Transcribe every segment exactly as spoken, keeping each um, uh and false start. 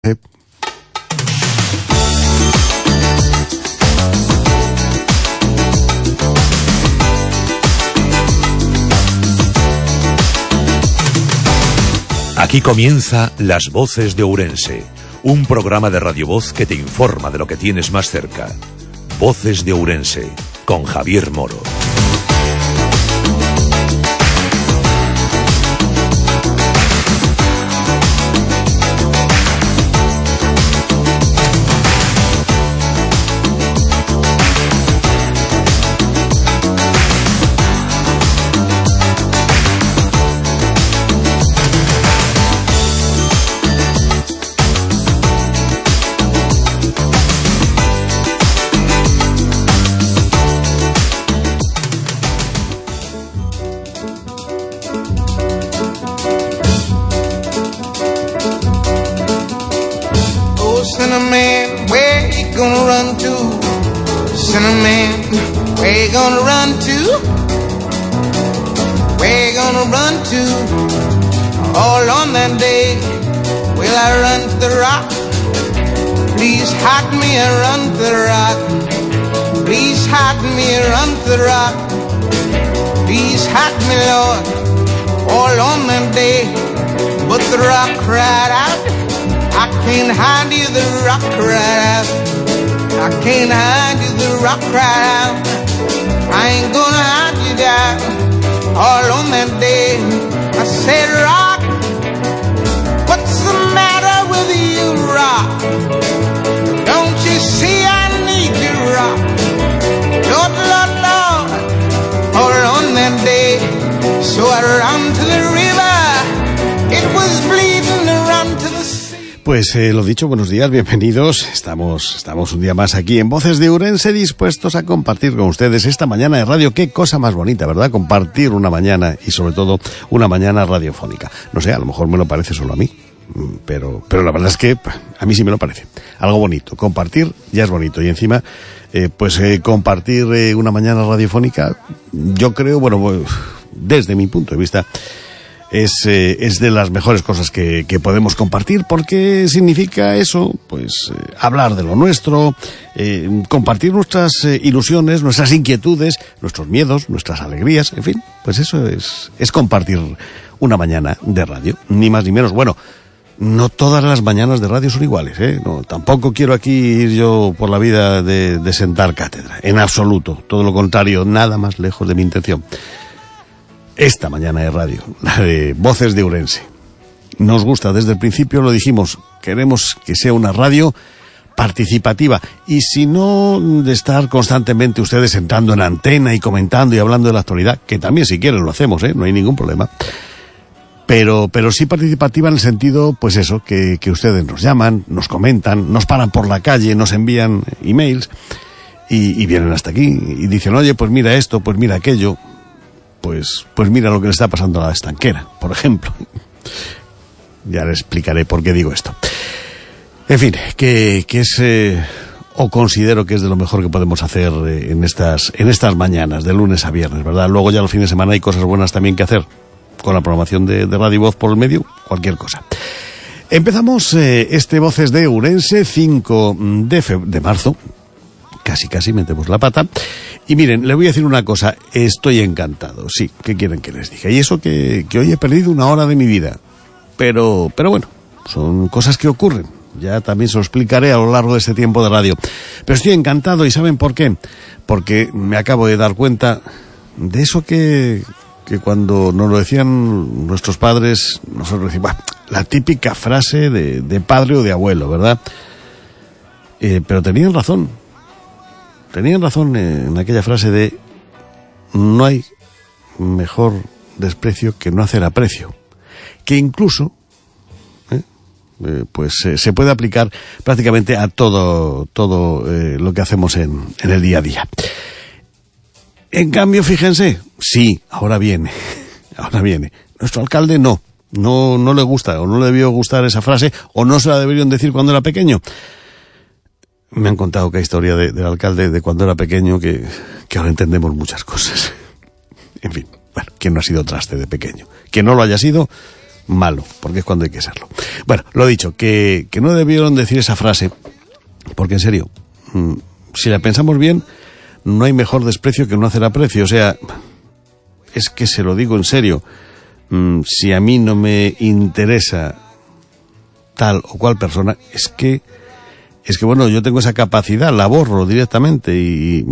Eh. Aquí comienza Las Voces de Ourense, un programa de Radio Voz que te informa de lo que tienes más cerca. Voces de Ourense, con Javier Moro. Pues eh, lo dicho, buenos días, bienvenidos. Estamos, estamos un día más aquí en Voces de Ourense, dispuestos a compartir con ustedes esta mañana de radio. Qué cosa más bonita, ¿verdad? Compartir una mañana y sobre todo una mañana radiofónica. No sé, a lo mejor me lo parece solo a mí, pero, pero la verdad es que a mí sí me lo parece. Algo bonito. Compartir ya es bonito y encima, eh, pues eh, compartir eh, una mañana radiofónica, yo creo, bueno, desde mi punto de vista, Es, eh, es de las mejores cosas que, que podemos compartir, porque significa eso, pues eh, hablar de lo nuestro, eh, compartir nuestras eh, ilusiones, nuestras inquietudes, nuestros miedos, nuestras alegrías, en fin, pues eso es, es compartir una mañana de radio, ni más ni menos. Bueno, no todas las mañanas de radio son iguales, ¿eh? No, tampoco quiero aquí ir yo por la vida de, de sentar cátedra, en absoluto, todo lo contrario, nada más lejos de mi intención. Esta mañana de radio, la de Voces de Ourense, nos gusta desde el principio, lo dijimos, queremos que sea una radio participativa, y si no de estar constantemente ustedes sentando en antena y comentando y hablando de la actualidad, que también si quieren lo hacemos, ¿eh? No hay ningún problema, pero, pero sí participativa en el sentido, pues eso, que, que ustedes nos llaman, nos comentan, nos paran por la calle, nos envían emails y, y vienen hasta aquí y dicen, oye, pues mira esto, pues mira aquello. Pues, pues mira lo que le está pasando a la estanquera, por ejemplo. Ya le explicaré por qué digo esto. En fin, que, que es, eh, o considero que es de lo mejor que podemos hacer eh, en estas, en estas mañanas, de lunes a viernes, ¿verdad? Luego ya los fines de semana hay cosas buenas también que hacer, con la programación de, de Radio Voz por el medio, cualquier cosa. Empezamos eh, este Voces de Ourense, cinco de, fe- de marzo. Casi, casi metemos la pata. Y miren, le voy a decir una cosa, estoy encantado, sí, ¿qué quieren que les diga? Y eso que, que hoy he perdido una hora de mi vida. Pero, pero bueno, son cosas que ocurren. Ya también se lo explicaré a lo largo de este tiempo de radio. Pero estoy encantado, ¿y saben por qué? Porque me acabo de dar cuenta de eso que, que cuando nos lo decían nuestros padres, nosotros decíamos, bah, la típica frase de, de padre o de abuelo, ¿verdad? Eh, pero tenían razón. Tenían razón en aquella frase de no hay mejor desprecio que no hacer aprecio, que incluso ¿eh? Eh, pues eh, se puede aplicar prácticamente a todo todo eh, lo que hacemos en, en el día a día. En cambio, fíjense, sí, ahora viene, ahora viene. Nuestro alcalde no, no, no le gusta o no le debió gustar esa frase o no se la debieron decir cuando era pequeño. Me han contado que hay historia de, del alcalde de cuando era pequeño que, que ahora entendemos muchas cosas. En fin, bueno, ¿quién no ha sido traste de pequeño? Quien no lo haya sido, malo, porque es cuando hay que serlo. Bueno, lo dicho, que, que no debieron decir esa frase, porque en serio, mmm, si la pensamos bien, no hay mejor desprecio que no hacer aprecio. O sea, es que se lo digo en serio, mmm, si a mí no me interesa tal o cual persona, es que, es que bueno, yo tengo esa capacidad, la borro directamente y,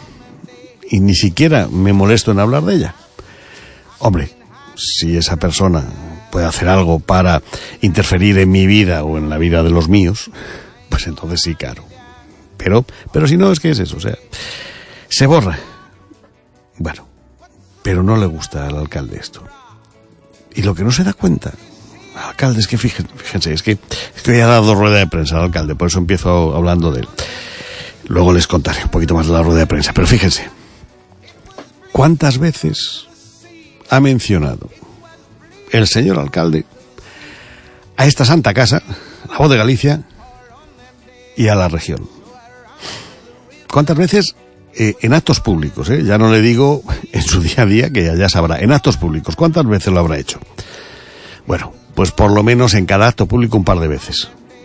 y ni siquiera me molesto en hablar de ella. Hombre, si esa persona puede hacer algo para interferir en mi vida o en la vida de los míos, pues entonces sí, claro. Pero, pero si no, es que es eso, o sea, se borra. Bueno, pero no le gusta al alcalde esto. Y lo que no se da cuenta, al alcalde, es que fíjense, fíjense es que, es que hoy ha dado rueda de prensa al alcalde, por eso empiezo hablando de él. Luego les contaré un poquito más de la rueda de prensa, pero fíjense, ¿cuántas veces ha mencionado el señor alcalde a esta santa casa, La Voz de Galicia, y a la región? ¿Cuántas veces eh, en actos públicos? Eh? Ya no le digo en su día a día, que ya, ya sabrá, en actos públicos, ¿cuántas veces lo habrá hecho? Bueno, pues por lo menos en cada acto público un par de veces.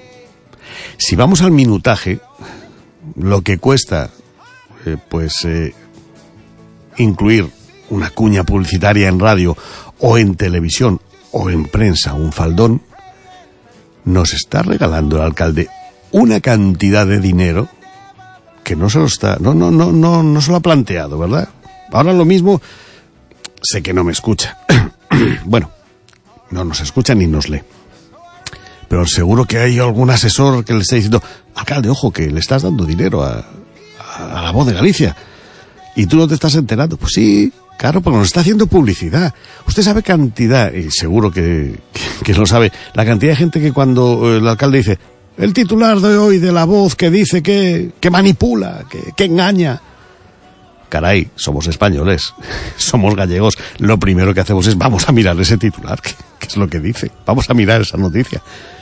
Si vamos al minutaje, lo que cuesta, eh, pues, eh, incluir una cuña publicitaria en radio o en televisión o en prensa, un faldón, nos está regalando el alcalde una cantidad de dinero que no se lo está, no, no, no, no, no se lo ha planteado, ¿verdad? Ahora lo mismo, sé que no me escucha. Bueno, no nos escucha ni nos lee. Pero seguro que hay algún asesor que le está diciendo, alcalde, ojo, que le estás dando dinero a, a, a La Voz de Galicia. Y tú no te estás enterando. Pues sí, claro, porque nos está haciendo publicidad. Usted sabe cantidad, y seguro que, que, que lo sabe, la cantidad de gente que cuando el alcalde dice, el titular de hoy de La Voz que dice que, que manipula, que, que engaña. Caray, somos españoles, somos gallegos. Lo primero que hacemos es, vamos a mirar ese titular, que, que es lo que dice. Vamos a mirar esa noticia.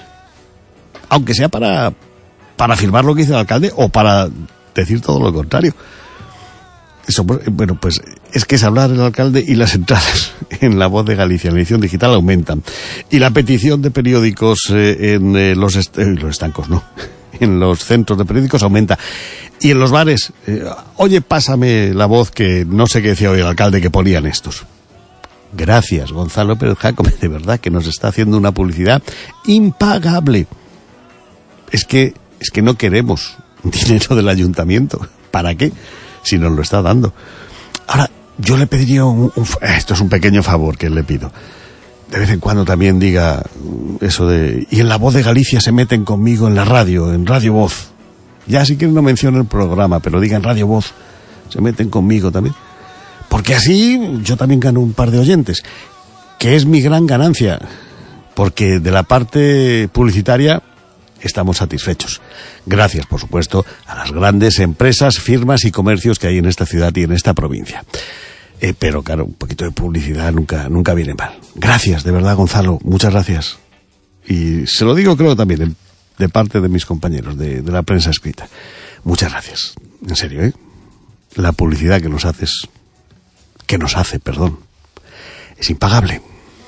Aunque sea para, para afirmar lo que dice el alcalde o para decir todo lo contrario. Eso, bueno, pues es que es hablar el alcalde y las entradas en La Voz de Galicia, en la edición digital, aumentan. Y la petición de periódicos eh, en eh, los, est- eh, los estancos, no, en los centros de periódicos aumenta. Y en los bares, eh, oye, pásame La Voz, que no sé qué decía hoy el alcalde que ponían estos. Gracias, Gonzalo Pérez Jácome, de verdad que nos está haciendo una publicidad impagable. Es que, es que no queremos dinero del ayuntamiento. ¿Para qué? Si nos lo está dando. Ahora, yo le pediría un, un, esto es un pequeño favor que le pido. De vez en cuando también diga eso de, y en La Voz de Galicia se meten conmigo en la radio, en Radio Voz. Ya si quieren no mencione el programa, pero diga en Radio Voz, se meten conmigo también. Porque así yo también gano un par de oyentes, que es mi gran ganancia, porque de la parte publicitaria estamos satisfechos. Gracias, por supuesto, a las grandes empresas, firmas y comercios que hay en esta ciudad y en esta provincia. Eh, pero claro, un poquito de publicidad nunca, nunca viene mal. Gracias, de verdad, Gonzalo, muchas gracias. Y se lo digo, creo, también de parte de mis compañeros de, de la prensa escrita. Muchas gracias, en serio, ¿eh? La publicidad que nos haces, que nos hace, perdón, es impagable.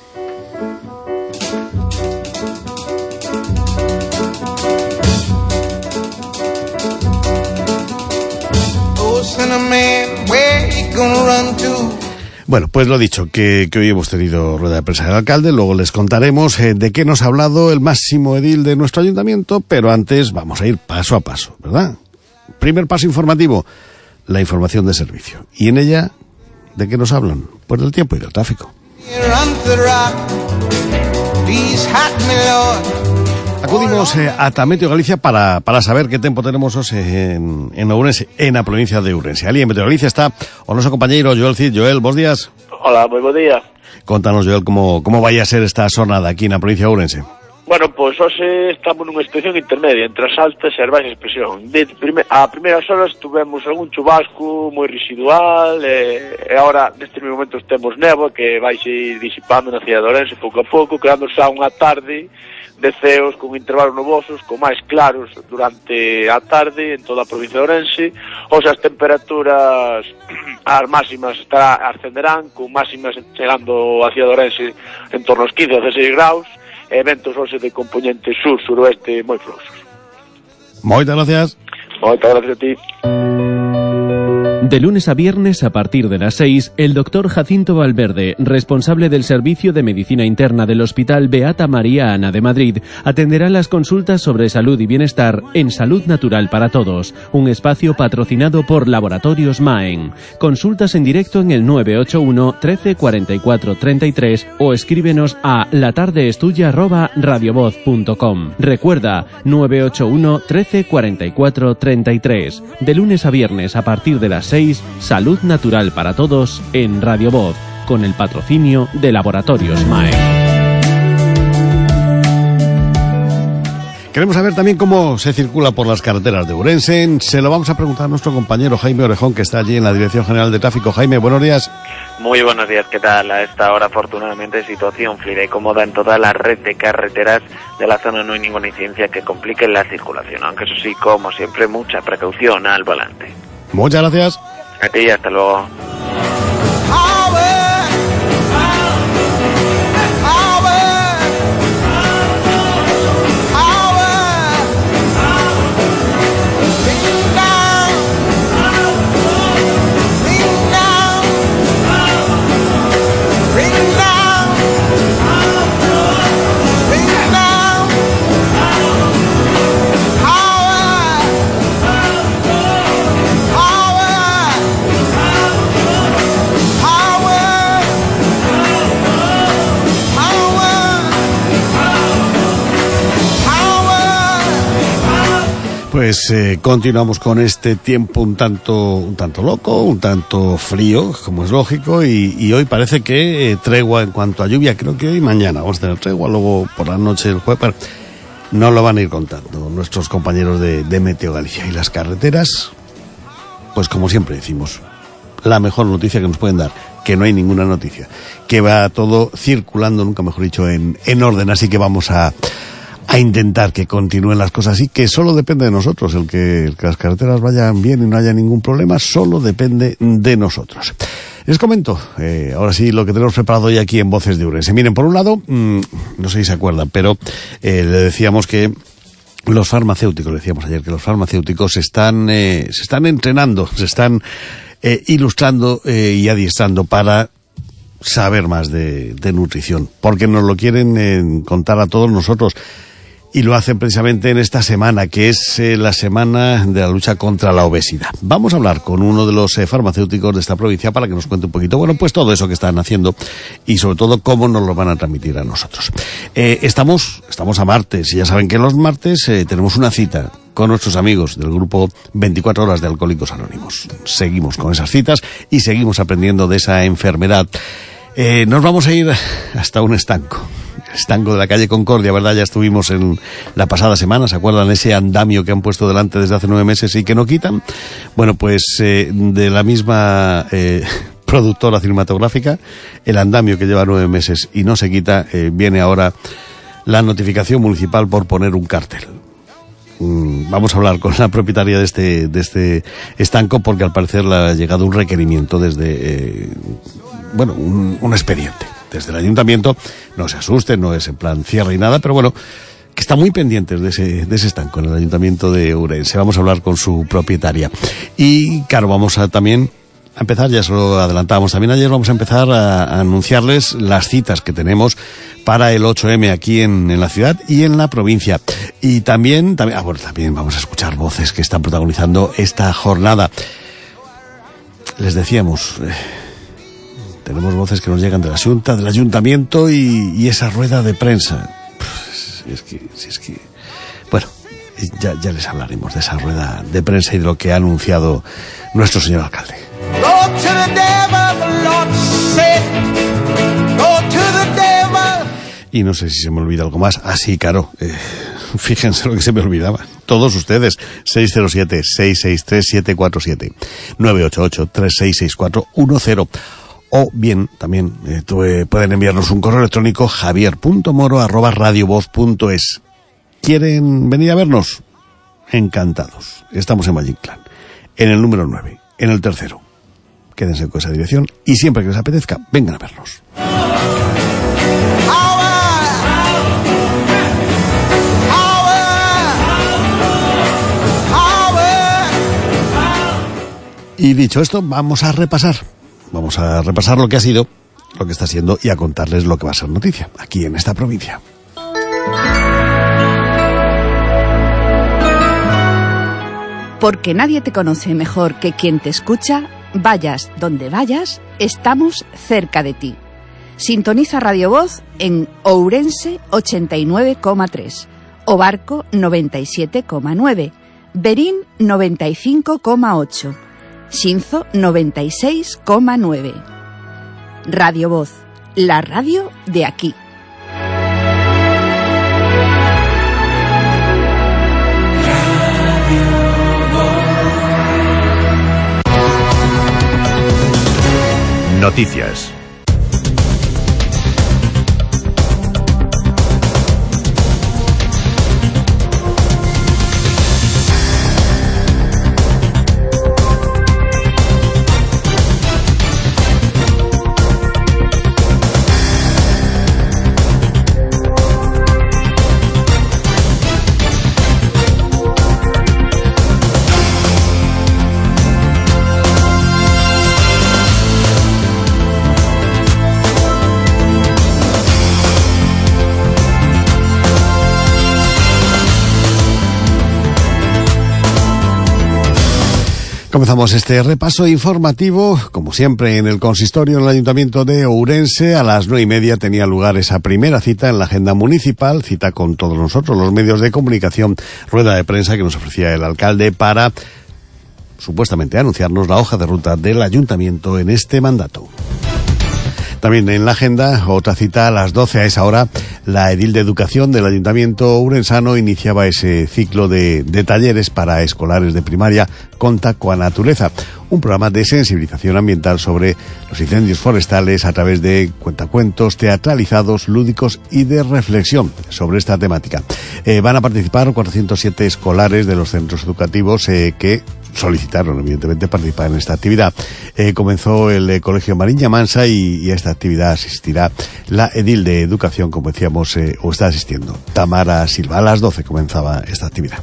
Bueno, pues lo dicho, que, que hoy hemos tenido rueda de prensa del alcalde, luego les contaremos eh, de qué nos ha hablado el máximo edil de nuestro ayuntamiento, pero antes vamos a ir paso a paso, ¿verdad? Primer paso informativo, la información de servicio. Y en ella, ¿de qué nos hablan? Pues del tiempo y del tráfico. Acudimos eh, a Meteo Galicia para, para saber qué tiempo tenemos en, en Ourense, en la provincia de Ourense. Ali, en Meteo Galicia está o nuestro compañero Joel Cid. Joel, buenos días. Hola, muy buen día. Contanos, Joel, cómo, cómo vaya a ser esta jornada aquí en la provincia de Ourense. Bueno, pois hoxe estamos nunha situación intermedia entre as altas e as baixas presión. De prime, a primeiras horas tuvemos algún chubasco moi residual e, e agora nestes momentos temos néboa que vai se disipando na cidade de Ourense pouco a pouco, quedando xa unha tarde de ceos con intervalos nubosos, con máis claros durante a tarde en toda a provincia de Ourense. Os as temperaturas as máximas estará, ascenderán, con máximas chegando a cidade de Ourense en torno aos quince a dezasseis graus, e ventos hoxe de componente sur-suroeste moi fluxos. Moitas gracias. Moitas gracias a ti. De lunes a viernes a partir de las seis, el doctor Jacinto Valverde, responsable del Servicio de Medicina Interna del Hospital Beata María Ana de Madrid, atenderá las consultas sobre salud y bienestar en Salud Natural para Todos, un espacio patrocinado por Laboratorios Maen. Consultas en directo en el nueve ocho uno, trece, cuarenta y cuatro, treinta y tres o escríbenos a latardeestuya arroba radiovoz punto com. Recuerda, nueve ocho uno, trece, cuarenta y cuatro, treinta y tres. De lunes a viernes a partir de las seis, Salud Natural para Todos en Radio Voz, con el patrocinio de Laboratorios Maen. Queremos saber también cómo se circula por las carreteras de Ourense. Se lo vamos a preguntar a nuestro compañero Jaime Orejón, que está allí en la Dirección General de Tráfico. Jaime, buenos días. Muy buenos días, ¿qué tal? A esta hora, afortunadamente, situación fluida y cómoda en toda la red de carreteras de la zona. No hay ninguna incidencia que complique la circulación, aunque eso sí, como siempre, mucha precaución al volante. Muchas gracias. A ti, hasta luego. Pues eh, continuamos con este tiempo un tanto un tanto loco, un tanto frío, como es lógico, y, y hoy parece que eh, tregua en cuanto a lluvia. Creo que hoy y mañana vamos a tener tregua, luego por la noche el jueves. No lo van a ir contando nuestros compañeros de, de Meteo Galicia. Y las carreteras, pues como siempre decimos, la mejor noticia que nos pueden dar, que no hay ninguna noticia, que va todo circulando, nunca mejor dicho, en, en orden, así que vamos a... a intentar que continúen las cosas así, que solo depende de nosotros, el que, el que las carreteras vayan bien y no haya ningún problema, solo depende de nosotros. Les comento, eh, ahora sí, lo que tenemos preparado hoy aquí en Voces de Ourense. Miren, por un lado, mmm, no sé si se acuerdan, pero eh, le decíamos que los farmacéuticos, le decíamos ayer que los farmacéuticos se están, eh, se están entrenando, se están eh, ilustrando eh, y adiestrando para saber más de, de nutrición, porque nos lo quieren eh, contar a todos nosotros. Y lo hacen precisamente en esta semana, que es eh, la semana de la lucha contra la obesidad. Vamos a hablar con uno de los eh, farmacéuticos de esta provincia para que nos cuente un poquito, bueno, pues todo eso que están haciendo y sobre todo cómo nos lo van a transmitir a nosotros. Eh, estamos, estamos a martes y ya saben que los martes eh, tenemos una cita con nuestros amigos del grupo veinticuatro horas de Alcohólicos Anónimos. Seguimos con esas citas y seguimos aprendiendo de esa enfermedad. Eh, nos vamos a ir hasta un estanco. Estanco de la calle Concordia, ¿verdad? Ya estuvimos en la pasada semana, ¿se acuerdan? Ese andamio que han puesto delante desde hace nueve meses y que no quitan. Bueno, pues eh, de la misma eh, productora cinematográfica, el andamio que lleva nueve meses y no se quita, eh, viene ahora la notificación municipal por poner un cartel. Mm, vamos a hablar con la propietaria de este, de este estanco, porque al parecer le ha llegado un requerimiento desde, eh, bueno, un, un expediente desde el ayuntamiento. No se asusten, no es en plan cierre y nada, pero bueno, que están muy pendientes de ese, de ese estanco en el ayuntamiento de Ourense. Vamos a hablar con su propietaria. Y claro, vamos a también a empezar, ya se lo adelantábamos también ayer, vamos a empezar a, a anunciarles las citas que tenemos para el ocho eme aquí en, en la ciudad y en la provincia. Y también, también, ah, bueno, también vamos a escuchar voces que están protagonizando esta jornada. Les decíamos... Eh, tenemos voces que nos llegan de la Junta, del Ayuntamiento y, y esa rueda de prensa. Pues, si es que, si es que, bueno, ya, ya les hablaremos de esa rueda de prensa y de lo que ha anunciado nuestro señor alcalde. Y no sé si se me olvida algo más. Ah, sí, claro. Eh, fíjense lo que se me olvidaba. Todos ustedes. seis cero siete, seis seis tres, siete cuatro siete. nueve ocho ocho, tres seis seis cuatro uno cero. o bien también eh, tú, eh, pueden enviarnos un correo electrónico javier punto moro arroba radiovoz punto es. ¿Quieren venir a vernos? Encantados. Estamos en Valle Inclán, en el número nueve, en el tercero. Quédense con esa dirección y siempre que les apetezca, vengan a vernos. Y dicho esto, vamos a repasar. Vamos a repasar lo que ha sido, lo que está siendo y a contarles lo que va a ser noticia aquí en esta provincia. Porque nadie te conoce mejor que quien te escucha, vayas donde vayas, estamos cerca de ti. Sintoniza Radio Voz en Ourense ochenta y nueve coma tres, Obarco noventa y siete coma nueve, Berín noventa y cinco coma ocho, Xinzo noventa y seis coma nueve. Radio Voz, la radio de aquí. Noticias. Comenzamos este repaso informativo, como siempre, en el consistorio del Ayuntamiento de Ourense. A las nueve y media tenía lugar esa primera cita en la agenda municipal, cita con todos nosotros, los medios de comunicación, rueda de prensa que nos ofrecía el alcalde para, supuestamente, anunciarnos la hoja de ruta del Ayuntamiento en este mandato. También en la agenda, otra cita a las doce. A esa hora, la edil de Educación del Ayuntamiento ourensano iniciaba ese ciclo de, de talleres para escolares de primaria Contacto con la Naturaleza, un programa de sensibilización ambiental sobre los incendios forestales a través de cuentacuentos teatralizados, lúdicos y de reflexión sobre esta temática. Eh, van a participar cuatrocientos siete escolares de los centros educativos eh, que solicitaron, evidentemente, participar en esta actividad. Eh, comenzó el eh, Colegio Mariña Mansa y, y a esta actividad asistirá la edil de Educación, como decíamos, eh, o está asistiendo, Tamara Silva. A las doce comenzaba esta actividad.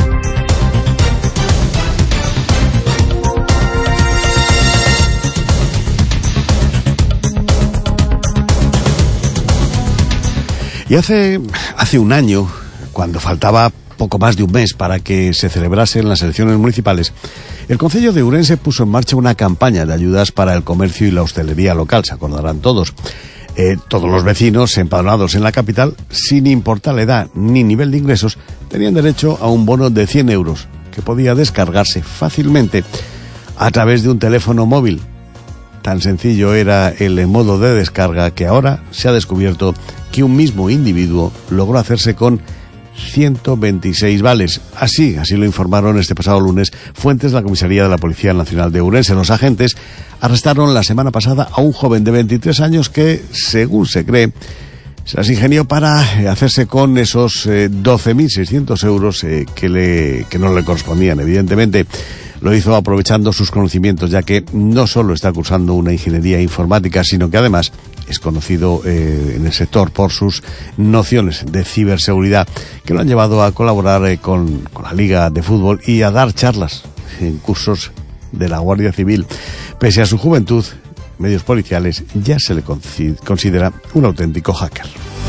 Y hace, hace un año, cuando faltaba poco más de un mes para que se celebrasen las elecciones municipales, el Concello de Ourense puso en marcha una campaña de ayudas para el comercio y la hostelería local, se acordarán todos. Eh, todos los vecinos empadronados en la capital, sin importar la edad ni nivel de ingresos, tenían derecho a un bono de cien euros, que podía descargarse fácilmente a través de un teléfono móvil. Tan sencillo era el modo de descarga que ahora se ha descubierto que un mismo individuo logró hacerse con ciento veintiséis vales. Así, así lo informaron este pasado lunes fuentes de la Comisaría de la Policía Nacional de Ourense. Los agentes arrestaron la semana pasada a un joven de veintitrés años que, según se cree, se las ingenió para hacerse con esos eh, doce mil seiscientos euros eh, que, le, que no le correspondían, evidentemente. Lo hizo aprovechando sus conocimientos, ya que no solo está cursando una ingeniería informática, sino que además es conocido eh, en el sector por sus nociones de ciberseguridad, que lo han llevado a colaborar eh, con, con la Liga de Fútbol y a dar charlas en cursos de la Guardia Civil. Pese a su juventud, medios policiales ya se le considera un auténtico hacker.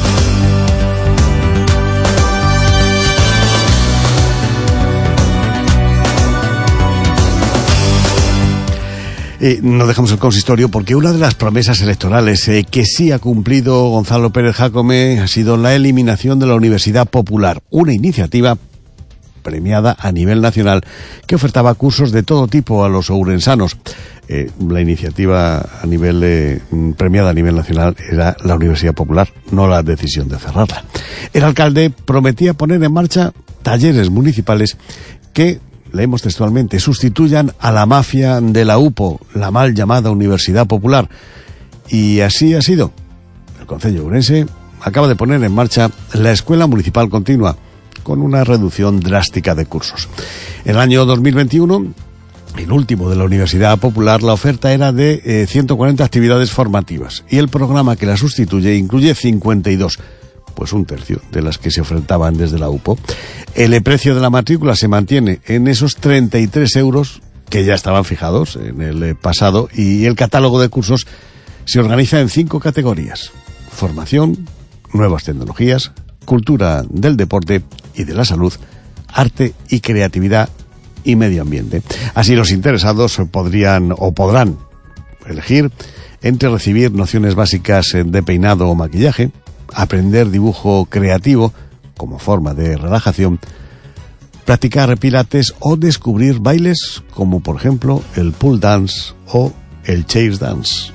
Eh, no dejamos el consistorio porque una de las promesas electorales eh, que sí ha cumplido Gonzalo Pérez Jácome ha sido la eliminación de la Universidad Popular, una iniciativa premiada a nivel nacional que ofertaba cursos de todo tipo a los ourensanos. Eh, la iniciativa a nivel eh, premiada a nivel nacional era la Universidad Popular, no la decisión de cerrarla. El alcalde prometía poner en marcha talleres municipales que, leemos textualmente, sustituyan a la mafia de la U P O, la mal llamada Universidad Popular. Y así ha sido. El Concello de Ourense acaba de poner en marcha la Escuela Municipal Continua, con una reducción drástica de cursos. En el año dos mil veintiuno, el último de la Universidad Popular, la oferta era de eh, ciento cuarenta actividades formativas y el programa que la sustituye incluye cincuenta y dos, pues un tercio de las que se ofertaban desde la U P O. El precio de la matrícula se mantiene en esos treinta y tres euros que ya estaban fijados en el pasado, y el catálogo de cursos se organiza en cinco categorías: formación, nuevas tecnologías, cultura del deporte y de la salud, arte y creatividad y medio ambiente. Así los interesados podrían o podrán elegir entre recibir nociones básicas de peinado o maquillaje, aprender dibujo creativo como forma de relajación, practicar pilates o descubrir bailes como por ejemplo el pole dance o el chase dance.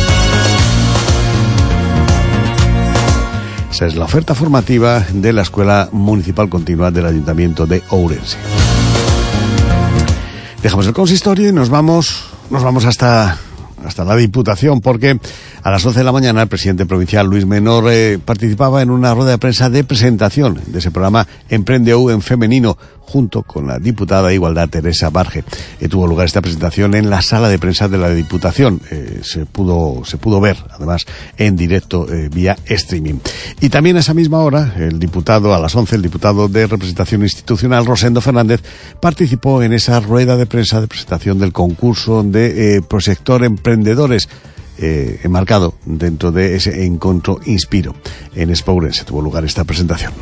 Esa es la oferta formativa de la Escuela Municipal Continua del Ayuntamiento de Ourense. Dejamos el consistorio y nos vamos, nos vamos hasta, hasta la Diputación, porque a las once de la mañana el presidente provincial Luis Menor eh, participaba en una rueda de prensa de presentación de ese programa Emprende U en femenino, junto con la diputada de Igualdad Teresa Barge. Eh, tuvo lugar esta presentación en la sala de prensa de la Diputación. Eh, se pudo se pudo ver, además, en directo eh, vía streaming. Y también a esa misma hora, el diputado, a las once, el diputado de Representación Institucional, Rosendo Fernández, participó en esa rueda de prensa de presentación del concurso de eh, Prosector Emprendedores, Eh, enmarcado dentro de ese encuentro Inspiro. En Expo Ourense tuvo lugar esta presentación.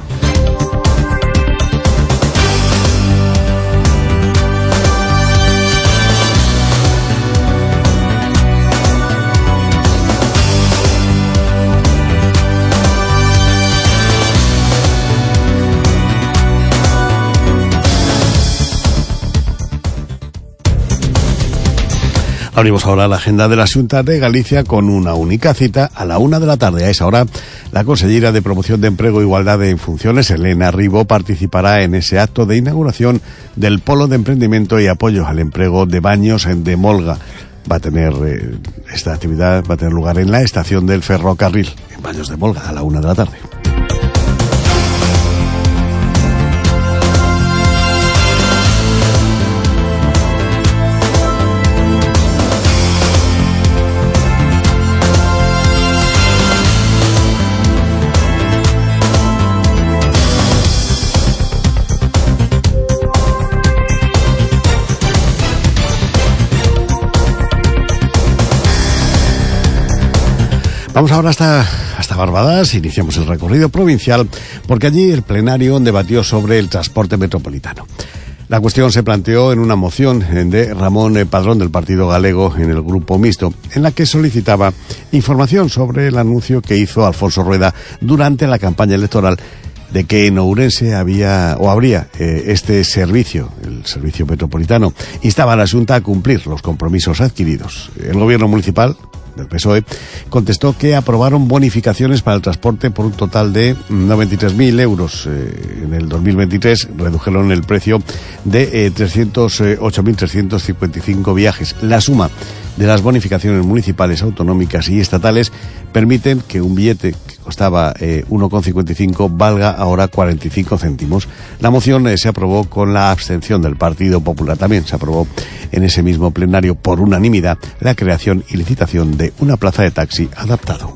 Abrimos ahora la agenda de la Xunta de Galicia con una única cita a la una de la tarde. A esa hora, la consellera de Promoción de Empleo e Igualdad en Funciones, Elena Ribó, participará en ese acto de inauguración del Polo de Emprendimiento y Apoyo al Empleo de Baños de Molga. Va a tener, eh, esta actividad va a tener lugar en la estación del ferrocarril, en Baños de Molga, a la una de la tarde. Vamos ahora hasta, hasta Barbadas, iniciamos el recorrido provincial, porque allí el plenario debatió sobre el transporte metropolitano. La cuestión se planteó en una moción de Ramón Padrón del Partido Galego en el Grupo Mixto, en la que solicitaba información sobre el anuncio que hizo Alfonso Rueda durante la campaña electoral de que en Ourense había o habría eh, este servicio, el servicio metropolitano. Instaba a la Xunta a cumplir los compromisos adquiridos. El gobierno municipal del P S O E contestó que aprobaron bonificaciones para el transporte por un total de noventa y tres mil euros. Eh, en el dos mil veintitrés redujeron el precio de eh, trescientos ocho mil trescientos cincuenta y cinco viajes. La suma de las bonificaciones municipales, autonómicas y estatales permiten que un billete que costaba eh, uno con cincuenta y cinco valga ahora cuarenta y cinco céntimos. La moción eh, se aprobó con la abstención del Partido Popular. También se aprobó en ese mismo plenario por unanimidad la creación y licitación de una plaza de taxi adaptado.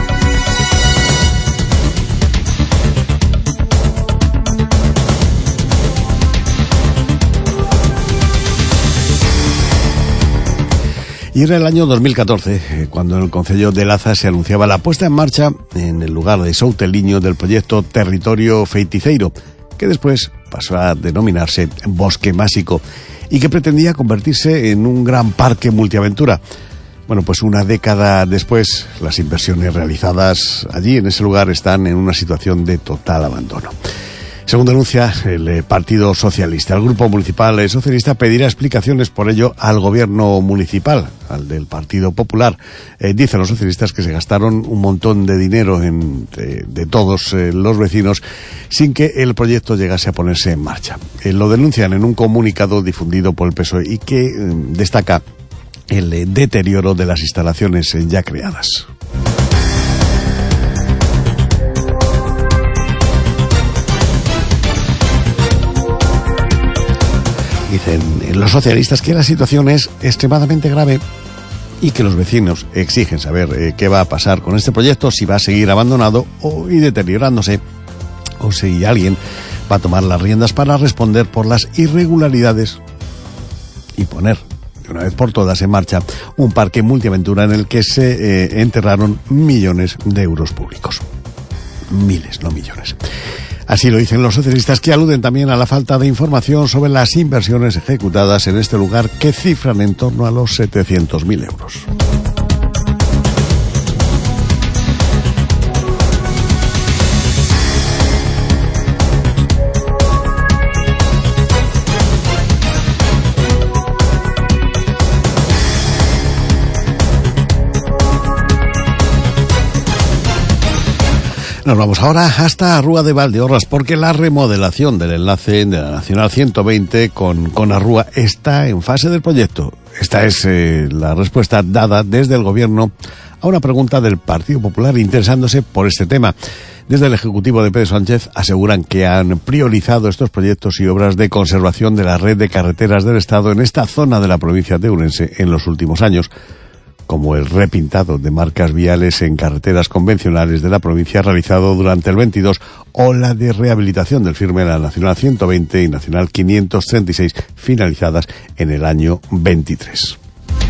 Y era el año dos mil catorce, cuando en el Concello de Laza se anunciaba la puesta en marcha, en el lugar de Souteliño, del proyecto Territorio Feiticeiro, que después pasó a denominarse Bosque Máxico, y que pretendía convertirse en un gran parque multiaventura. Bueno, pues una década después, las inversiones realizadas allí, en ese lugar, están en una situación de total abandono. Según denuncia el Partido Socialista, el Grupo Municipal Socialista pedirá explicaciones por ello al Gobierno Municipal, al del Partido Popular. Eh, dicen los socialistas que se gastaron un montón de dinero en, de, de todos eh, los vecinos sin que el proyecto llegase a ponerse en marcha. Eh, lo denuncian en un comunicado difundido por el P S O E y que eh, destaca el eh, deterioro de las instalaciones eh, ya creadas. Dicen los socialistas que la situación es extremadamente grave y que los vecinos exigen saber eh, qué va a pasar con este proyecto, si va a seguir abandonado o y deteriorándose, o si alguien va a tomar las riendas para responder por las irregularidades y poner de una vez por todas en marcha un parque multiaventura en el que se eh, enterraron millones de euros públicos. Miles, no millones. Así lo dicen los socialistas, que aluden también a la falta de información sobre las inversiones ejecutadas en este lugar, que cifran en torno a los setecientos mil euros. Nos vamos ahora hasta Arrúa de Valdeorras, porque la remodelación del enlace de la Nacional ciento veinte con, con Arrúa está en fase del proyecto. Esta es eh, la respuesta dada desde el Gobierno a una pregunta del Partido Popular interesándose por este tema. Desde el Ejecutivo de Pedro Sánchez aseguran que han priorizado estos proyectos y obras de conservación de la red de carreteras del Estado en esta zona de la provincia de Ourense en los últimos años, como el repintado de marcas viales en carreteras convencionales de la provincia realizado durante el veintidós, o la de rehabilitación del firme de la Nacional ciento veinte y Nacional quinientos treinta y seis, finalizadas en el año veintitrés.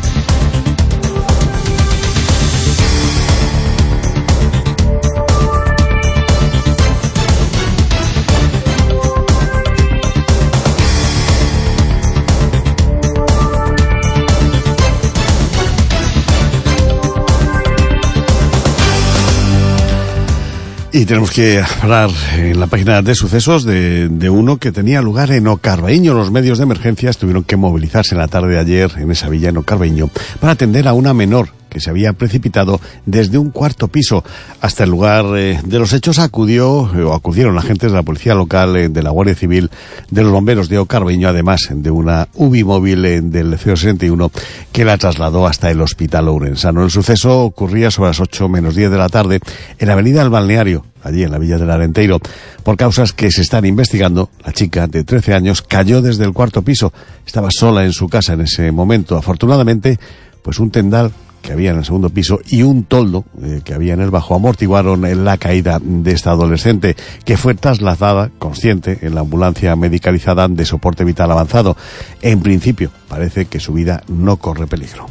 Y tenemos que hablar en la página de sucesos de, de uno que tenía lugar en Ocarbaíño. Los medios de emergencias tuvieron que movilizarse en la tarde de ayer en esa villa en Ocarbaíño para atender a una menor que se había precipitado desde un cuarto piso. Hasta el lugar eh, de los hechos acudió eh, o acudieron agentes de la policía local, eh, de la Guardia Civil, de los bomberos de Ocarbaíño, además de una U B I móvil eh, del C sesenta y uno que la trasladó hasta el hospital ourensano. El suceso ocurría sobre las ocho menos diez de la tarde en la avenida del Balneario, allí en la villa del Arenteiro. Por causas que se están investigando, la chica de trece años cayó desde el cuarto piso. Estaba sola en su casa en ese momento. Afortunadamente, pues un tendal que había en el segundo piso y un toldo eh, que había en el bajo amortiguaron en la caída de esta adolescente, que fue trasladada consciente en la ambulancia medicalizada de soporte vital avanzado. En principio, parece que su vida no corre peligro.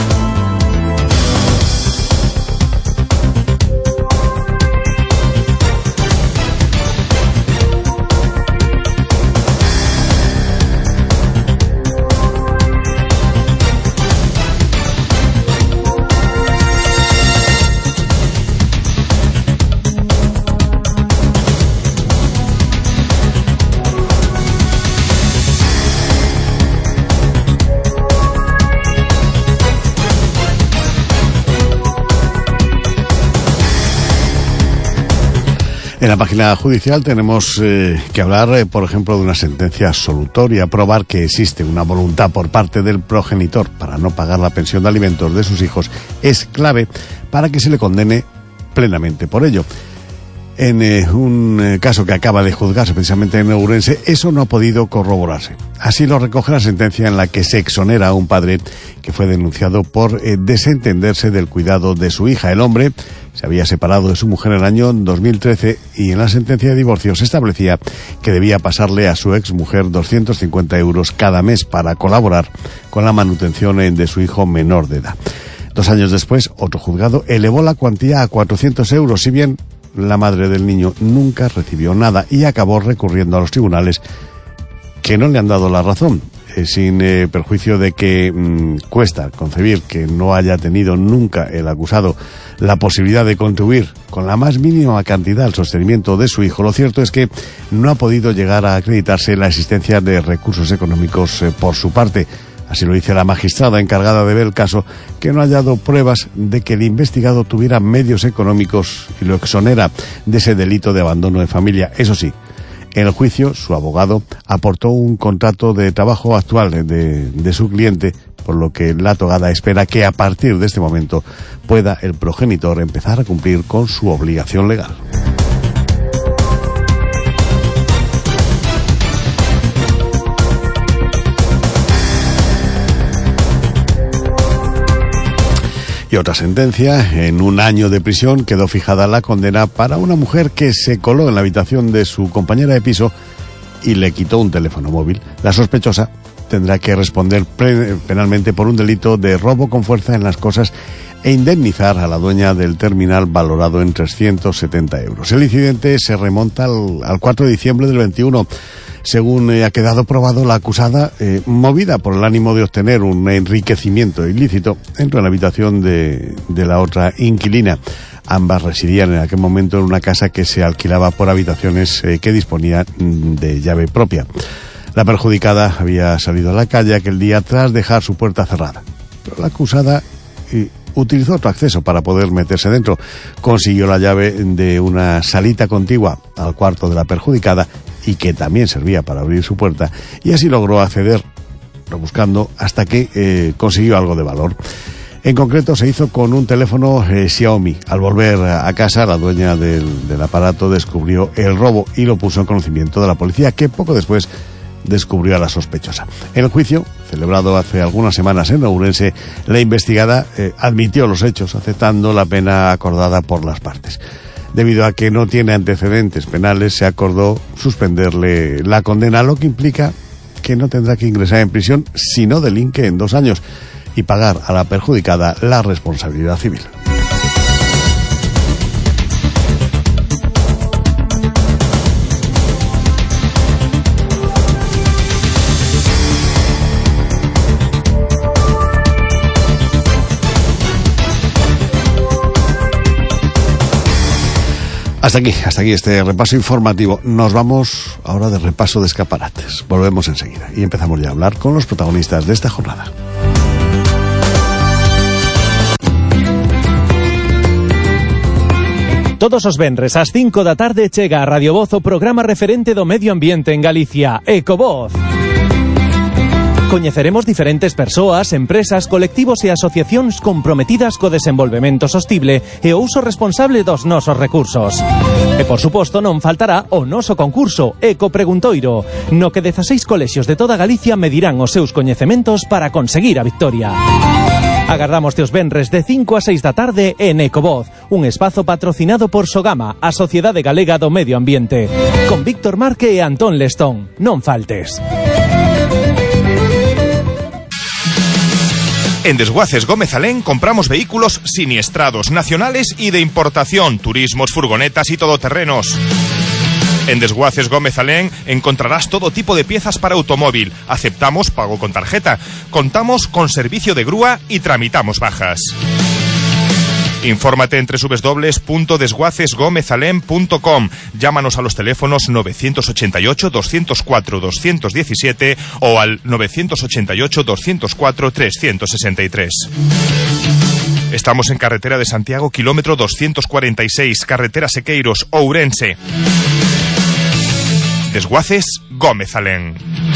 En la página judicial tenemos eh, que hablar, eh, por ejemplo, de una sentencia absolutoria. Probar que existe una voluntad por parte del progenitor para no pagar la pensión de alimentos de sus hijos es clave para que se le condene plenamente por ello. En eh, un eh, caso que acaba de juzgarse precisamente en Ourense, eso no ha podido corroborarse. Así lo recoge la sentencia en la que se exonera a un padre que fue denunciado por eh, desentenderse del cuidado de su hija. El hombre se había separado de su mujer en el año dos mil trece y en la sentencia de divorcio se establecía que debía pasarle a su exmujer doscientos cincuenta euros cada mes para colaborar con la manutención de su hijo menor de edad. Dos años después, otro juzgado elevó la cuantía a cuatrocientos euros, si bien la madre del niño nunca recibió nada y acabó recurriendo a los tribunales, que no le han dado la razón, eh, sin eh, perjuicio de que mmm, cuesta concebir que no haya tenido nunca el acusado la posibilidad de contribuir con la más mínima cantidad al sostenimiento de su hijo. Lo cierto es que no ha podido llegar a acreditarse la existencia de recursos económicos eh, por su parte. Así lo dice la magistrada encargada de ver el caso, que no ha hallado pruebas de que el investigado tuviera medios económicos y lo exonera de ese delito de abandono de familia. Eso sí, En el juicio, su abogado aportó un contrato de trabajo actual de, de su cliente, por lo que la togada espera que a partir de este momento pueda el progenitor empezar a cumplir con su obligación legal. Y otra sentencia, en un año de prisión quedó fijada la condena para una mujer que se coló en la habitación de su compañera de piso y le quitó un teléfono móvil. La sospechosa tendrá que responder penalmente por un delito de robo con fuerza en las cosas e indemnizar a la dueña del terminal valorado en trescientos setenta euros. El incidente se remonta al, al cuatro de diciembre del veintiuno. Según eh, ha quedado probado, la acusada, eh, movida por el ánimo de obtener un enriquecimiento ilícito, entró en la habitación de, de la otra inquilina. Ambas residían en aquel momento en una casa que se alquilaba por habitaciones eh, que disponía de llave propia. La perjudicada había salido a la calle aquel día tras dejar su puerta cerrada. Pero la acusada eh, utilizó otro acceso para poder meterse dentro. Consiguió la llave de una salita contigua al cuarto de la perjudicada y que también servía para abrir su puerta, y así logró acceder, rebuscando, hasta que eh, consiguió algo de valor. En concreto, se hizo con un teléfono eh, Xiaomi. Al volver a casa, la dueña del, del aparato descubrió el robo y lo puso en conocimiento de la policía, que poco después descubrió a la sospechosa. En el juicio, celebrado hace algunas semanas en Ourense, la investigada eh, admitió los hechos, aceptando la pena acordada por las partes. Debido a que no tiene antecedentes penales, se acordó suspenderle la condena, lo que implica que no tendrá que ingresar en prisión si no delinque en dos años y pagar a la perjudicada la responsabilidad civil. Hasta aquí, hasta aquí este repaso informativo. Nos vamos ahora de repaso de escaparates. Volvemos enseguida y empezamos ya a hablar con los protagonistas de esta jornada. Todos os venres ás cinco da tarde chega a Radio Voz o programa referente do medio ambiente en Galicia, Ecovoz. Coñeceremos diferentes persoas, empresas, colectivos e asociacións comprometidas co desenvolvemento sostible e o uso responsable dos nosos recursos. E, por suposto, non faltará o noso concurso Eco Preguntoiro, no que dezaseis colexios de toda Galicia medirán os seus coñecementos para conseguir a victoria. Agardamos os venres de cinco a seis da tarde en Ecovoz, un espazo patrocinado por Sogama, a Sociedade Galega do Medio Ambiente, con Víctor Marque e Antón Lestón. Non faltes. En Desguaces Gómez Alén compramos vehículos siniestrados, nacionales y de importación, turismos, furgonetas y todoterrenos. En Desguaces Gómez Alén encontrarás todo tipo de piezas para automóvil. Aceptamos pago con tarjeta. Contamos con servicio de grúa y tramitamos bajas. Infórmate en doble u doble u doble u punto desguaces gómez alén punto com. Llámanos a los teléfonos novecientos ochenta y ocho, doscientos cuatro, doscientos diecisiete o al novecientos ochenta y ocho, doscientos cuatro, trescientos sesenta y tres. Estamos en carretera de Santiago, kilómetro doscientos cuarenta y seis, carretera Sequeiros, Ourense. Desguaces Gómez Alén.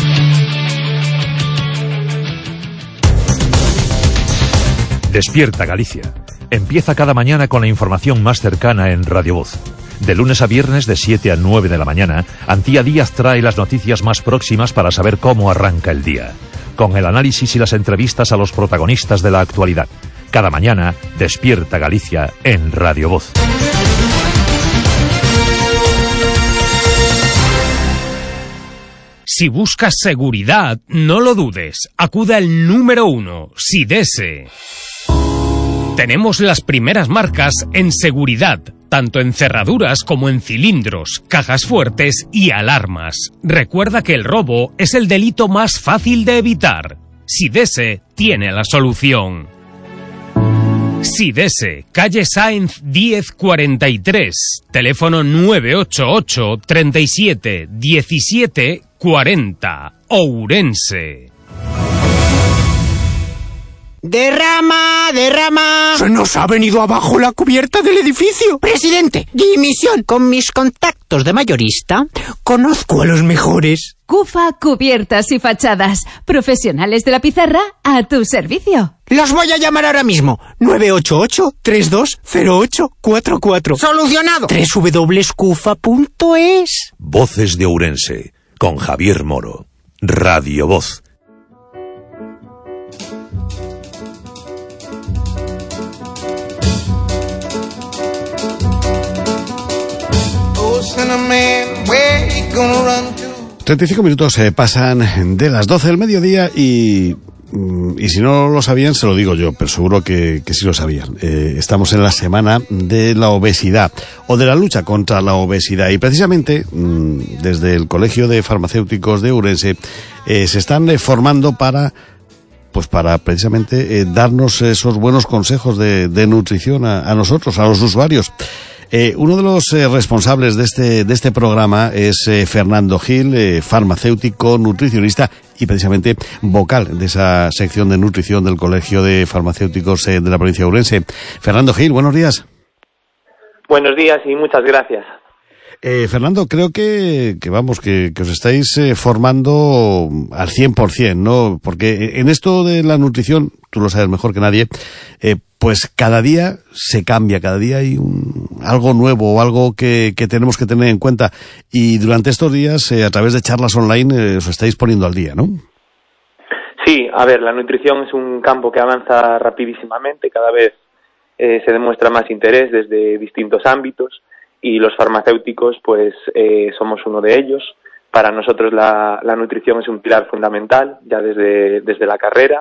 Despierta Galicia. Empieza cada mañana con la información más cercana en Radio Voz. De lunes a viernes de siete a nueve de la mañana, Antía Díaz trae las noticias más próximas para saber cómo arranca el día. Con el análisis y las entrevistas a los protagonistas de la actualidad. Cada mañana, Despierta Galicia en Radio Voz. Si buscas seguridad, no lo dudes. Acude al número uno, Sidese. Tenemos las primeras marcas en seguridad, tanto en cerraduras como en cilindros, cajas fuertes y alarmas. Recuerda que el robo es el delito más fácil de evitar. Sidese tiene la solución. Sidese, calle Sáenz diez cuarenta y tres, teléfono nueve ocho ocho, treinta y siete, diecisiete, cuarenta, Ourense. Derrama, derrama. Se nos ha venido abajo la cubierta del edificio. Presidente, dimisión. Con mis contactos de mayorista, conozco a los mejores. Cufa Cubiertas y Fachadas. Profesionales de la pizarra a tu servicio. Los voy a llamar ahora mismo. nueve ocho ocho, tres dos cero ocho cuatro cuatro. ¡Solucionado! doble u doble u doble u punto cufa punto es. Voces de Ourense, con Javier Moro. Radio Voz. treinta y cinco minutos eh, pasan de las doce del mediodía y, y si no lo sabían, se lo digo yo, pero seguro que, que sí lo sabían. Eh, estamos en la semana de la obesidad o de la lucha contra la obesidad y precisamente mmm, desde el Colegio de Farmacéuticos de Ourense eh, se están eh, formando para pues para precisamente eh, darnos esos buenos consejos de, de nutrición a, a nosotros, a los usuarios. Eh, uno de los eh, responsables de este de este programa es eh, Fernando Gil, eh, farmacéutico, nutricionista y precisamente vocal de esa sección de nutrición del Colegio de Farmacéuticos eh, de la provincia de Ourense. Fernando Gil, buenos días. Buenos días y muchas gracias. Eh, Fernando, creo que, que vamos, que, que os estáis eh, formando al cien por cien, ¿no? Porque en esto de la nutrición, tú lo sabes mejor que nadie, eh, pues cada día se cambia, cada día hay un, algo nuevo o algo que, que tenemos que tener en cuenta. Y durante estos días, eh, a través de charlas online, eh, os estáis poniendo al día, ¿no? Sí, a ver, la nutrición es un campo que avanza rapidísimamente, cada vez eh, se demuestra más interés desde distintos ámbitos. Y los farmacéuticos, pues, eh, somos uno de ellos. Para nosotros la, la nutrición es un pilar fundamental, ya desde, desde la carrera.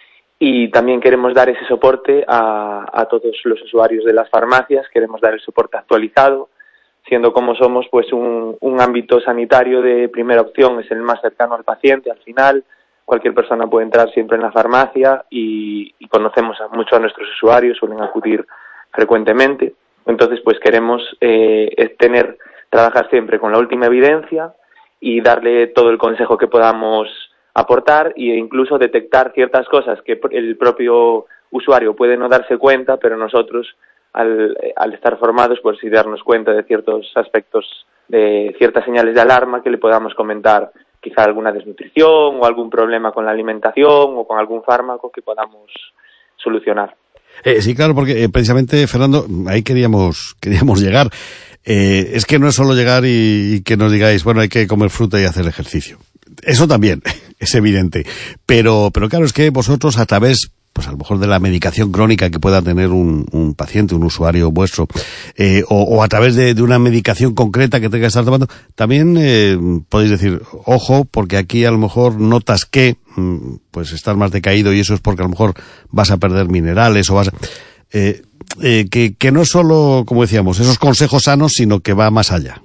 Y también queremos dar ese soporte a, a todos los usuarios de las farmacias. Queremos dar el soporte actualizado, siendo como somos, pues, un, un ámbito sanitario de primera opción. Es el más cercano al paciente, al final. Cualquier persona puede entrar siempre en la farmacia y, y conocemos a muchos de nuestros usuarios, suelen acudir frecuentemente. Entonces, pues queremos eh, tener, trabajar siempre con la última evidencia y darle todo el consejo que podamos aportar e incluso detectar ciertas cosas que el propio usuario puede no darse cuenta, pero nosotros, al, al estar formados, pues sí darnos cuenta de ciertos aspectos, de ciertas señales de alarma que le podamos comentar, quizá alguna desnutrición o algún problema con la alimentación o con algún fármaco que podamos solucionar. Eh, sí, claro, porque eh, precisamente, Fernando, ahí queríamos queríamos llegar. Eh, es que no es solo llegar y, y que nos digáis, bueno, hay que comer fruta y hacer ejercicio. Eso también, es evidente. Pero, pero claro, es que vosotros a través, pues a lo mejor de la medicación crónica que pueda tener un, un paciente, un usuario vuestro, eh, o, o a través de, de una medicación concreta que tenga que estar tomando, también eh, podéis decir, ojo, porque aquí a lo mejor notas que pues estás más decaído y eso es porque a lo mejor vas a perder minerales o vas a, eh, eh, que, que no es solo, como decíamos, esos consejos sanos, sino que va más allá.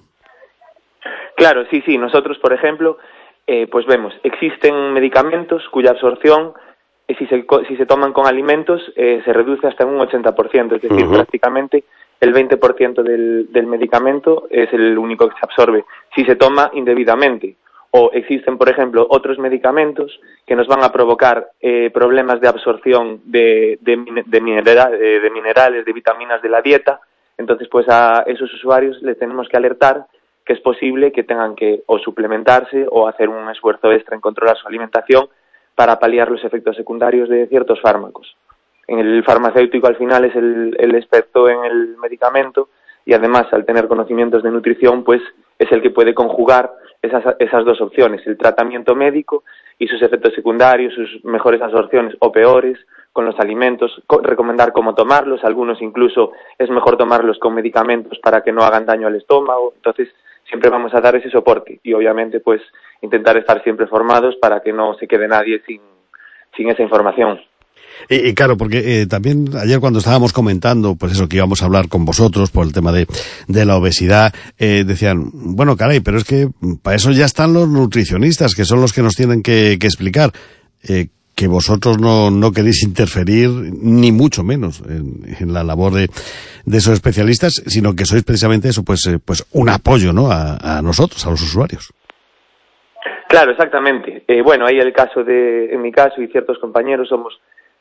Claro, sí, sí. Nosotros, por ejemplo, eh, pues vemos, existen medicamentos cuya absorción, eh, si, se, si se toman con alimentos, eh, se reduce hasta un ochenta por ciento, es decir, uh-huh. prácticamente el veinte por ciento del, del medicamento es el único que se absorbe si se toma indebidamente. O existen, por ejemplo, otros medicamentos que nos van a provocar eh, problemas de absorción de, de, de, mineral, de, de minerales, de vitaminas de la dieta. Entonces, pues a esos usuarios les tenemos que alertar que es posible que tengan que o suplementarse o hacer un esfuerzo extra en controlar su alimentación para paliar los efectos secundarios de ciertos fármacos. En el farmacéutico, al final, es el, el experto en el medicamento y, además, al tener conocimientos de nutrición, pues es el que puede conjugar Esas, esas dos opciones, el tratamiento médico y sus efectos secundarios, sus mejores absorciones o peores con los alimentos, co- recomendar cómo tomarlos, algunos incluso es mejor tomarlos con medicamentos para que no hagan daño al estómago. Entonces siempre vamos a dar ese soporte y obviamente pues intentar estar siempre formados para que no se quede nadie sin, sin esa información. Y, y claro, porque eh, también ayer cuando estábamos comentando, pues eso, que íbamos a hablar con vosotros por el tema de, de la obesidad, eh, decían, bueno, caray, pero es que para eso ya están los nutricionistas, que son los que nos tienen que, que explicar, eh, que vosotros no, no queréis interferir, ni mucho menos, en, en la labor de, de esos especialistas, sino que sois precisamente eso, pues, eh, pues un apoyo, ¿no?, a, a nosotros, a los usuarios. Claro, exactamente. Eh, bueno, ahí el caso de, en mi caso y ciertos compañeros somos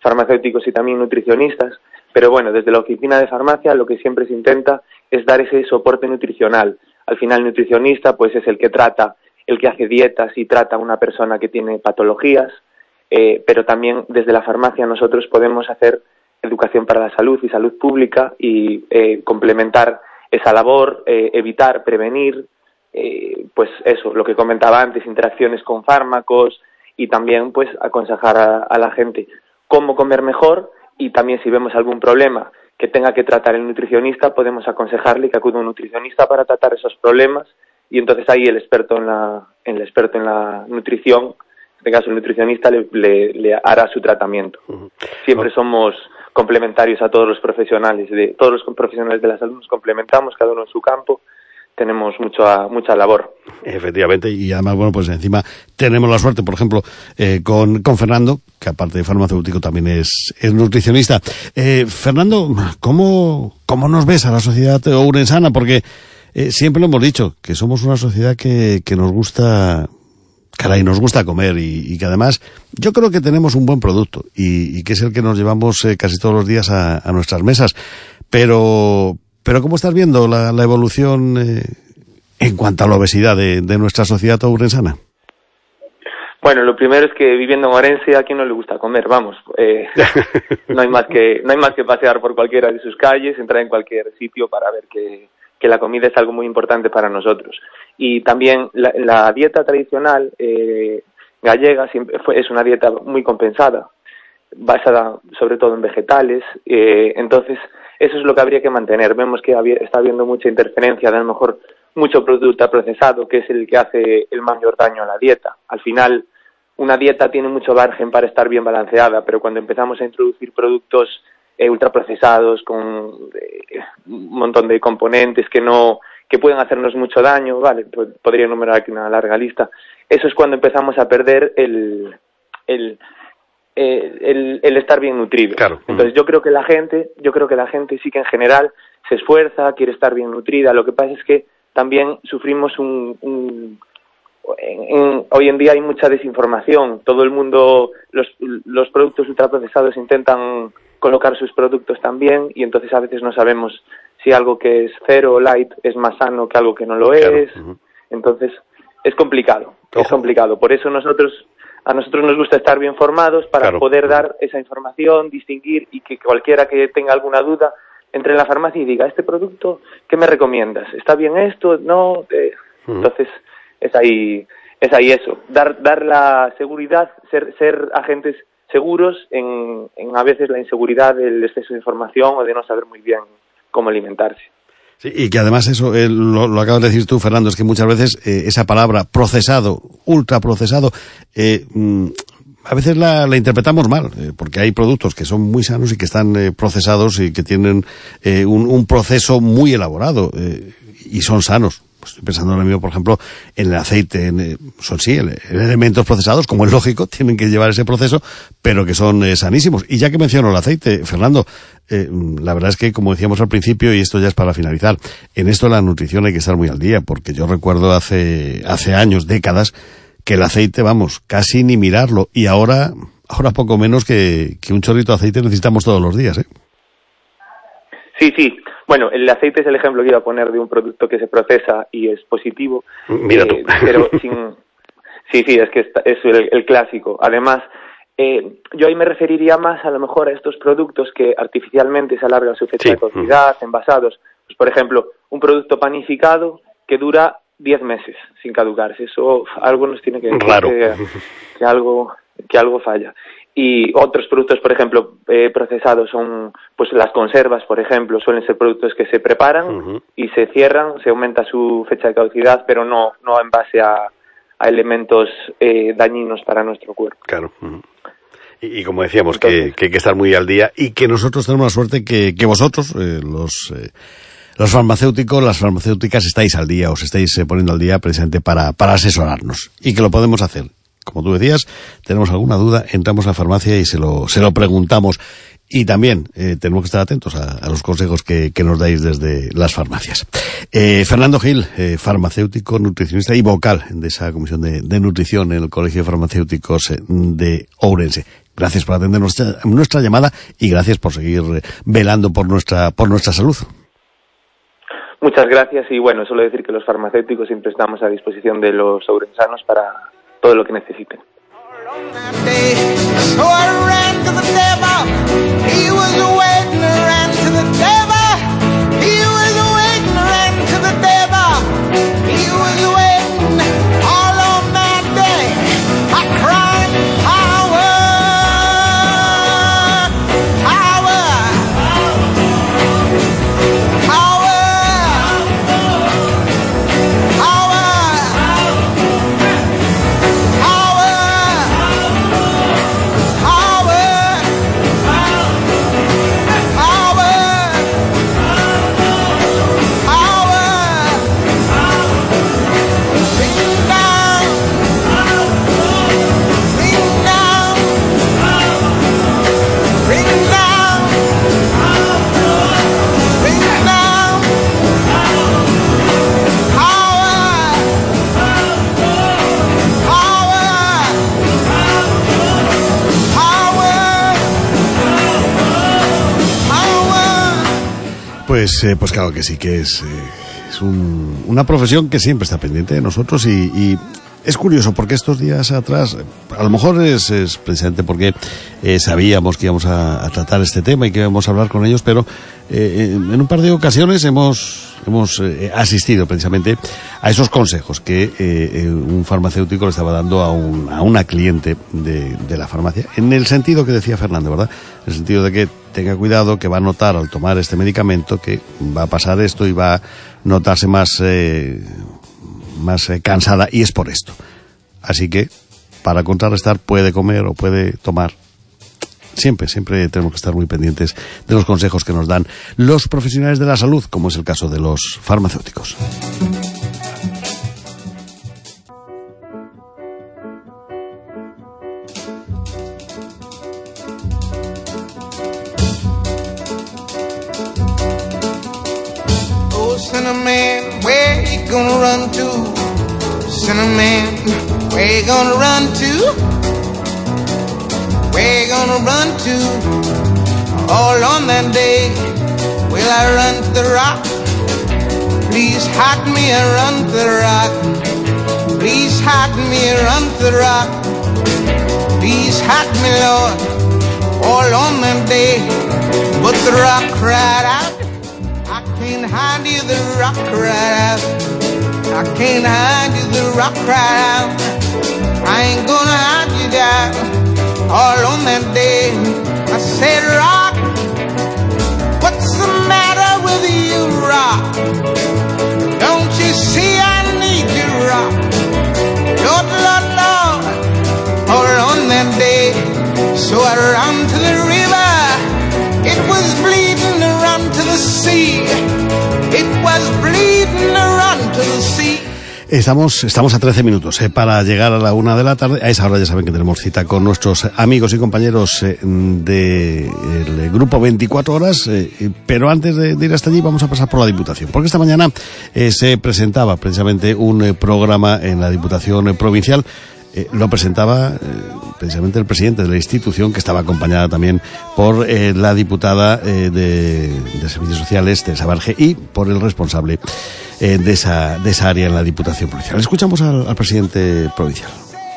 farmacéuticos y también nutricionistas, pero bueno, desde la oficina de farmacia lo que siempre se intenta es dar ese soporte nutricional. Al final, el nutricionista pues es el que trata, el que hace dietas y trata a una persona que tiene patologías, eh, pero también desde la farmacia nosotros podemos hacer educación para la salud y salud pública y eh, complementar esa labor, eh, evitar, prevenir, eh, pues eso, lo que comentaba antes, interacciones con fármacos y también pues aconsejar a, a la gente cómo comer mejor y también si vemos algún problema que tenga que tratar el nutricionista, podemos aconsejarle que acude a un nutricionista para tratar esos problemas y entonces ahí el experto en la, el experto en la nutrición, en este caso el nutricionista, le, le, le hará su tratamiento. Siempre somos complementarios a todos los profesionales, de todos los profesionales de la salud nos complementamos, cada uno en su campo, tenemos mucha mucha labor. Efectivamente, y además, bueno, pues encima tenemos la suerte, por ejemplo, eh, con, con Fernando, que aparte de farmacéutico también es, es nutricionista. Eh, Fernando, ¿cómo, ¿cómo nos ves a la sociedad ourensana? Porque eh, siempre lo hemos dicho, que somos una sociedad que, que nos gusta... Caray, nos gusta comer y, y que además yo creo que tenemos un buen producto y, y que es el que nos llevamos eh, casi todos los días a, a nuestras mesas. Pero, pero ¿cómo estás viendo la, la evolución eh, en cuanto a la obesidad de, de nuestra sociedad ourensana? Bueno, lo primero es que viviendo en Ourense a quien no le gusta comer, vamos, eh, no hay más que no hay más que pasear por cualquiera de sus calles, entrar en cualquier sitio para ver que, que la comida es algo muy importante para nosotros. Y también la, la dieta tradicional eh, gallega siempre fue, es una dieta muy compensada, basada sobre todo en vegetales, eh, entonces eso es lo que habría que mantener. Vemos que había, está habiendo mucha interferencia, de a lo mejor mucho producto procesado, que es el que hace el mayor daño a la dieta. Al final, una dieta tiene mucho margen para estar bien balanceada, pero cuando empezamos a introducir productos eh, ultraprocesados con eh, un montón de componentes que no que pueden hacernos mucho daño, vale, podría enumerar aquí una larga lista. Eso es cuando empezamos a perder el el el, el, el estar bien nutrido. Claro. Entonces yo creo que la gente, yo creo que la gente sí que en general se esfuerza, quiere estar bien nutrida. Lo que pasa es que también sufrimos un, un en, en, hoy en día hay mucha desinformación. Todo el mundo, los los productos ultraprocesados intentan colocar sus productos también y entonces a veces no sabemos si algo que es cero o light es más sano que algo que no lo es. Claro. Uh-huh. Entonces es complicado, Ojo. es complicado. Por eso nosotros a nosotros nos gusta estar bien formados para claro. poder dar esa información, distinguir y que cualquiera que tenga alguna duda entre en la farmacia y diga, este producto, ¿qué me recomiendas? ¿Está bien esto? No. Eh, uh-huh. Entonces es ahí es ahí eso, dar dar la seguridad, ser ser agentes seguros en, en a veces la inseguridad del exceso de información o de no saber muy bien cómo alimentarse. Sí, y que además eso, eh, lo, lo acabas de decir tú, Fernando, es que muchas veces eh, esa palabra procesado, ultraprocesado, eh, mm, a veces la, la interpretamos mal, eh, porque hay productos que son muy sanos y que están eh, procesados y que tienen eh, un, un proceso muy elaborado eh, y son sanos. Estoy pensando ahora mismo, por ejemplo, en el aceite, en, eh, son sí, en, en elementos procesados, como es lógico, tienen que llevar ese proceso, pero que son eh, sanísimos. Y ya que menciono el aceite, Fernando, eh, la verdad es que, como decíamos al principio, y esto ya es para finalizar, en esto de la nutrición hay que estar muy al día, porque yo recuerdo hace, hace años, décadas, que el aceite, vamos, casi ni mirarlo, y ahora, ahora poco menos que, que un chorrito de aceite necesitamos todos los días, ¿eh? Sí, sí. Bueno, el aceite es el ejemplo que iba a poner de un producto que se procesa y es positivo. Mira tú. Eh, pero sin... Sí, sí, es que es el, el clásico. Además, eh, yo ahí me referiría más a lo mejor a estos productos que artificialmente se alarga su fecha sí. de caducidad, envasados. Pues, por ejemplo, un producto panificado que dura diez meses sin caducarse. Eso algo nos tiene que decir Raro. que, que algo que algo falla. Y otros productos, por ejemplo, eh, procesados son, pues las conservas, por ejemplo, suelen ser productos que se preparan uh-huh. y se cierran, se aumenta su fecha de caducidad, pero no no en base a, a elementos eh, dañinos para nuestro cuerpo. Claro. Uh-huh. Y, y como decíamos, Entonces, que, que hay que estar muy al día y que nosotros tenemos la suerte que, que vosotros, eh, los... Eh, Los farmacéuticos, las farmacéuticas, estáis al día, os estáis eh, poniendo al día precisamente para, para asesorarnos. Y que lo podemos hacer. Como tú decías, tenemos alguna duda, entramos a la farmacia y se lo, se lo preguntamos. Y también eh, tenemos que estar atentos a, a los consejos que, que nos dais desde las farmacias. Eh, Fernando Gil, eh, farmacéutico, nutricionista y vocal de esa comisión de, de nutrición en el Colegio de Farmacéuticos de Ourense. Gracias por atender nuestra, nuestra llamada y gracias por seguir velando por nuestra, por nuestra salud. Muchas gracias y bueno, solo decir que los farmacéuticos siempre estamos a disposición de los ourensanos para todo lo que necesiten. Pues, eh, pues claro que sí, que es, eh, es un, una profesión que siempre está pendiente de nosotros y, y es curioso porque estos días atrás, a lo mejor es, es precisamente porque eh, sabíamos que íbamos a, a tratar este tema y que íbamos a hablar con ellos, pero eh, en, en un par de ocasiones hemos, hemos eh, asistido precisamente a esos consejos que eh, eh, un farmacéutico le estaba dando a, un, a una cliente de, de la farmacia, en el sentido que decía Fernando, ¿verdad? En el sentido de que tenga cuidado, que va a notar al tomar este medicamento que va a pasar esto y va a notarse más, eh, más eh, cansada, y es por esto. Así que, para contrarrestar, puede comer o puede tomar. Siempre, siempre tenemos que estar muy pendientes de los consejos que nos dan los profesionales de la salud, como es el caso de los farmacéuticos. Cinnamon, where you gonna run to? Cinnamon, where you gonna run to? Where you gonna run to? All on that day, will I run to the rock? Please hide me and run to the rock. Please hide me and run to the rock. Please hide me, Lord, all on that day. But the rock cried out, I can't hide you, the rock cried out. I can't hide you, the rock cried out. I ain't gonna hide you down. All on that day, I said, rock, what's the matter with you, rock? Don't you see I need you, rock? Lord, Lord, Lord, all on that day. So I ran to the river, it was bleeding to run to the sea. It was bleeding to run to the sea. Estamos, estamos a trece minutos eh, para llegar a la una de la tarde. A esa hora ya saben que tenemos cita con nuestros amigos y compañeros eh, del grupo veinticuatro horas, eh, pero antes de, de ir hasta allí vamos a pasar por la Diputación, porque esta mañana eh, se presentaba precisamente un eh, programa en la Diputación eh, Provincial. Eh, lo presentaba eh, precisamente el presidente de la institución, que estaba acompañada también por eh, la diputada eh, de, de Servicios Sociales, Teresa Barge, y por el responsable eh, de, esa, de esa área en la Diputación Provincial. Escuchamos al, al presidente provincial.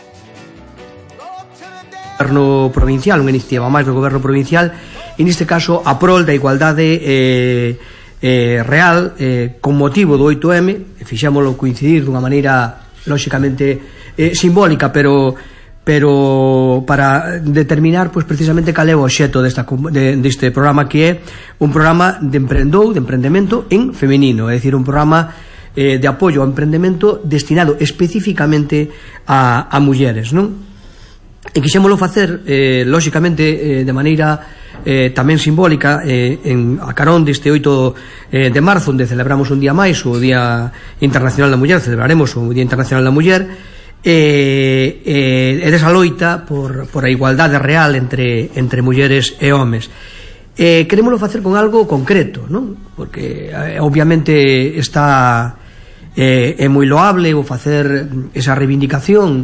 Goberno provincial, unha iniciativa máis do Goberno provincial, e neste caso a prol da igualdade eh, eh, real, eh, con motivo do oito eme, fixémolo coincidir dunha maneira lóxicamente eh, simbólica, pero pero para determinar pois precisamente cal é o obxecto desta, de, deste programa, que é un programa de emprendou, de emprendemento en femenino, é dicir, un programa eh, de apoio ao emprendemento destinado especificamente a, a mulleres, non? E quixémolo facer eh, lóxicamente eh, de maneira eh, tamén simbólica eh, en, a carón deste oito eh, de marzo, onde celebramos un día máis o Día Internacional da Muller. Celebraremos o Día Internacional da Muller e, e, e desa loita por, por a igualdade real entre, entre mulleres e homes. Eh, querémoslo facer con algo concreto, non? Porque eh, obviamente está eh, é moi loable o facer esa reivindicación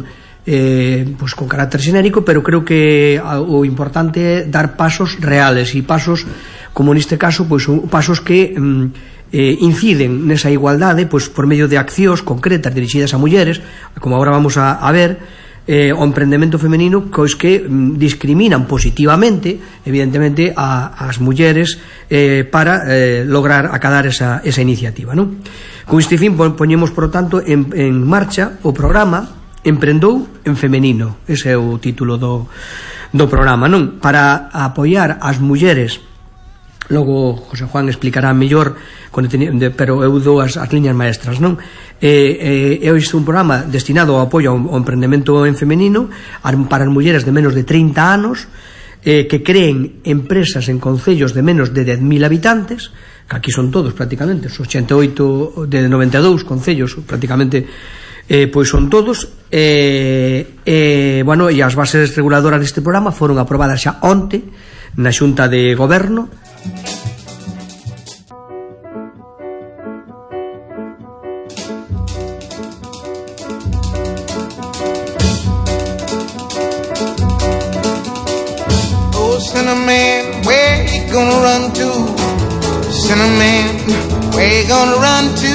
eh, pues con carácter xenérico, pero creo que o importante é dar pasos reales e pasos, como neste caso, pues, pasos que mm, eh, inciden nesa igualdade, pues, por medio de accións concretas dirixidas a mulleres, como agora vamos a, a ver, eh, o emprendemento femenino, cois que mm, discriminan positivamente, evidentemente, a, as mulleres eh, para eh, lograr acadar esa, esa iniciativa, non? Con este fin poñemos, por tanto, en, en marcha o programa Emprendou en Femenino. Ese é o título do, do programa, non? Para apoiar as mulleres. Logo José Juan explicará mellor, pero eu dou as, as liñas maestras, non? Eh, eh, é un programa destinado ao apoio ao, ao emprendemento en femenino para as mulleres de menos de trinta anos, eh, que creen empresas en concellos de menos de dez mil habitantes, que aquí son todos prácticamente, os ochenta e oito de noventa e dous concellos prácticamente, eh, pois son todos, eh, eh, bueno, e as bases reguladoras deste programa foron aprobadas xa onte na Xunta de Goberno. Oh, Cinnamon, where you gonna run to? Cinnamon, where you gonna run to?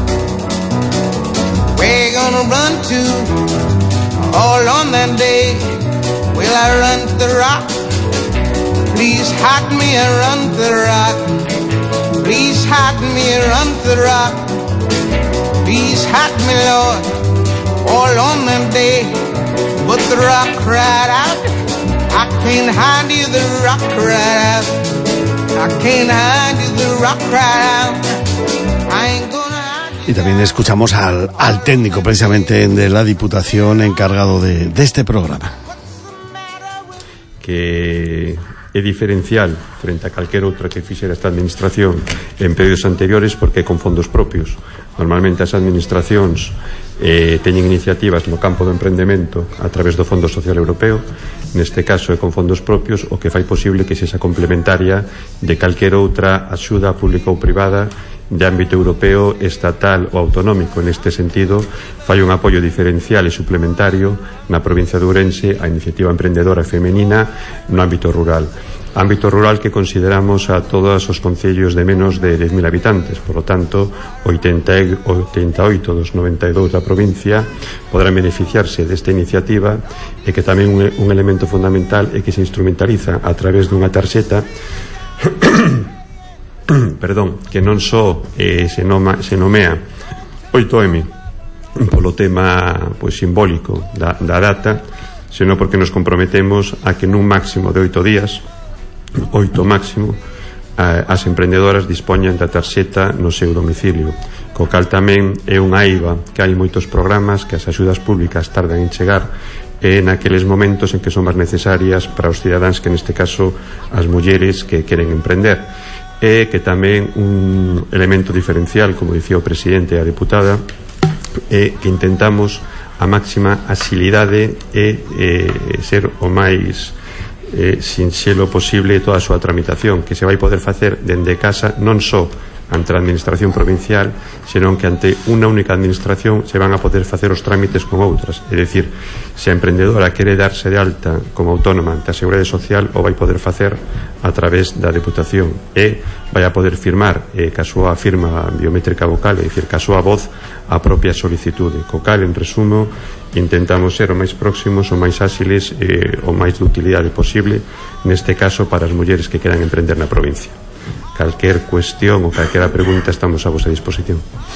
Where you gonna run to? All on that day, will I run to the rock? Please hide me and run to the rock. Please hide me and run to the rock. Please hide me, Lord, all on that day. But the rock cried out, I can't hide you, the rock cried out. I can't hide you, the rock cried out. I ain't gonna. Y también escuchamos al, al técnico precisamente de la Diputación encargado de, de este programa. Que é diferencial frente a calquera outra que fixera esta administración en períodos anteriores porque é con fondos propios. Normalmente as administracións eh, teñen iniciativas no campo do emprendemento a través do Fondo Social Europeo. Neste caso é con fondos propios, o que fai posible que sexa complementaria de calquera outra axuda pública ou privada de ámbito europeo, estatal ou autonómico. Neste sentido, fai un apoio diferencial e suplementario na provincia de Ourense a iniciativa emprendedora femenina no ámbito rural. Ámbito rural que consideramos a todos os concellos de menos de dez mil habitantes, por lo tanto, oitenta e oito dos noventa e dous da provincia podrán beneficiarse desta iniciativa, e que tamén un, un elemento fundamental é que se instrumentaliza a través dunha tarxeta perdón, que non só eh, se, noma, se nomea oito eme polo tema pois, simbólico da, da data, senón porque nos comprometemos a que nun máximo de oito días, oito máximo, a, as emprendedoras dispoñan da tarxeta no seu domicilio, co cal tamén é unha eiva que hai moitos programas que as axudas públicas tardan en chegar e naqueles momentos en que son máis necesarias para os cidadáns, que neste caso as mulleres que queren emprender. E que tamén un elemento diferencial, como dicía o presidente e a deputada, é que intentamos a máxima axilidade e eh, ser o máis eh, sinxelo posible toda a súa tramitación, que se vai poder facer dende casa, non só ante a administración provincial, senón que ante unha única administración se van a poder facer os trámites con outras. É dicir, se a emprendedora quere darse de alta como autónoma ante a Seguridade Social, o vai poder facer a través da Deputación, e vai a poder firmar eh, ca súa firma biométrica vocal, é dicir, ca súa voz, a propia solicitude. Co cal, en resumo, intentamos ser o máis próximos, o máis áxiles, eh, o máis de utilidade posible, neste caso para as mulleres que queran emprender na provincia. Calquer cuestión ou calquera pregunta estamos a vosa disposición.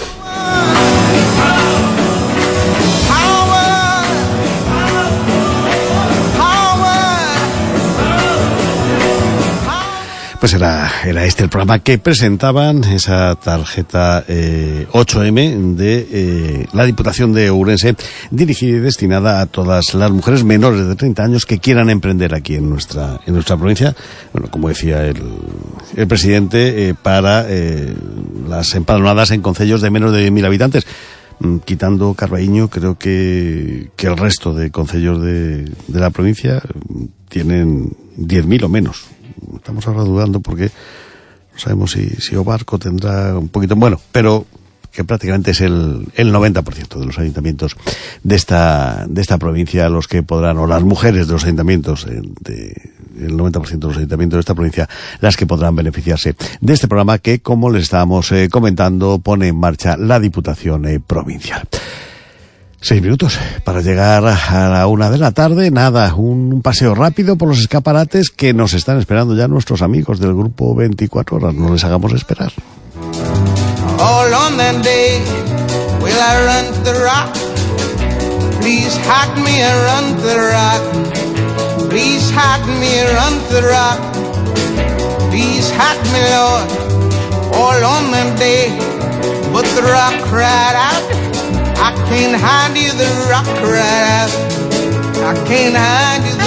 Pues era, era este el programa que presentaban, esa tarjeta eh, ocho eme de eh, la Diputación de Ourense, dirigida y destinada a todas las mujeres menores de treinta años que quieran emprender aquí en nuestra en nuestra provincia. Bueno, como decía el, el presidente, eh, para eh, las empadronadas en concellos de menos de diez mil habitantes. Quitando Carballiño, creo que, que el resto de concellos de, de la provincia tienen diez mil o menos. Estamos ahora dudando porque no sabemos si, si Obarco tendrá un poquito, bueno, pero que prácticamente es el, el noventa por ciento de los ayuntamientos de esta, de esta provincia, los que podrán, o las mujeres de los ayuntamientos, eh, de, el noventa por ciento de los ayuntamientos de esta provincia, las que podrán beneficiarse de este programa que, como les estábamos eh, comentando, pone en marcha la Diputación eh, Provincial. Seis minutos para llegar a la una de la tarde. Nada, un paseo rápido por los escaparates que nos están esperando ya nuestros amigos del grupo veinticuatro horas. No les hagamos esperar. All on that day will I run to the rock. Please hide me and run to the rock. Please hide me and run to the rock. Please hide me, Lord. All on that day, but the rock cried out. I can't hide you, the rock cried out. I can't hide you,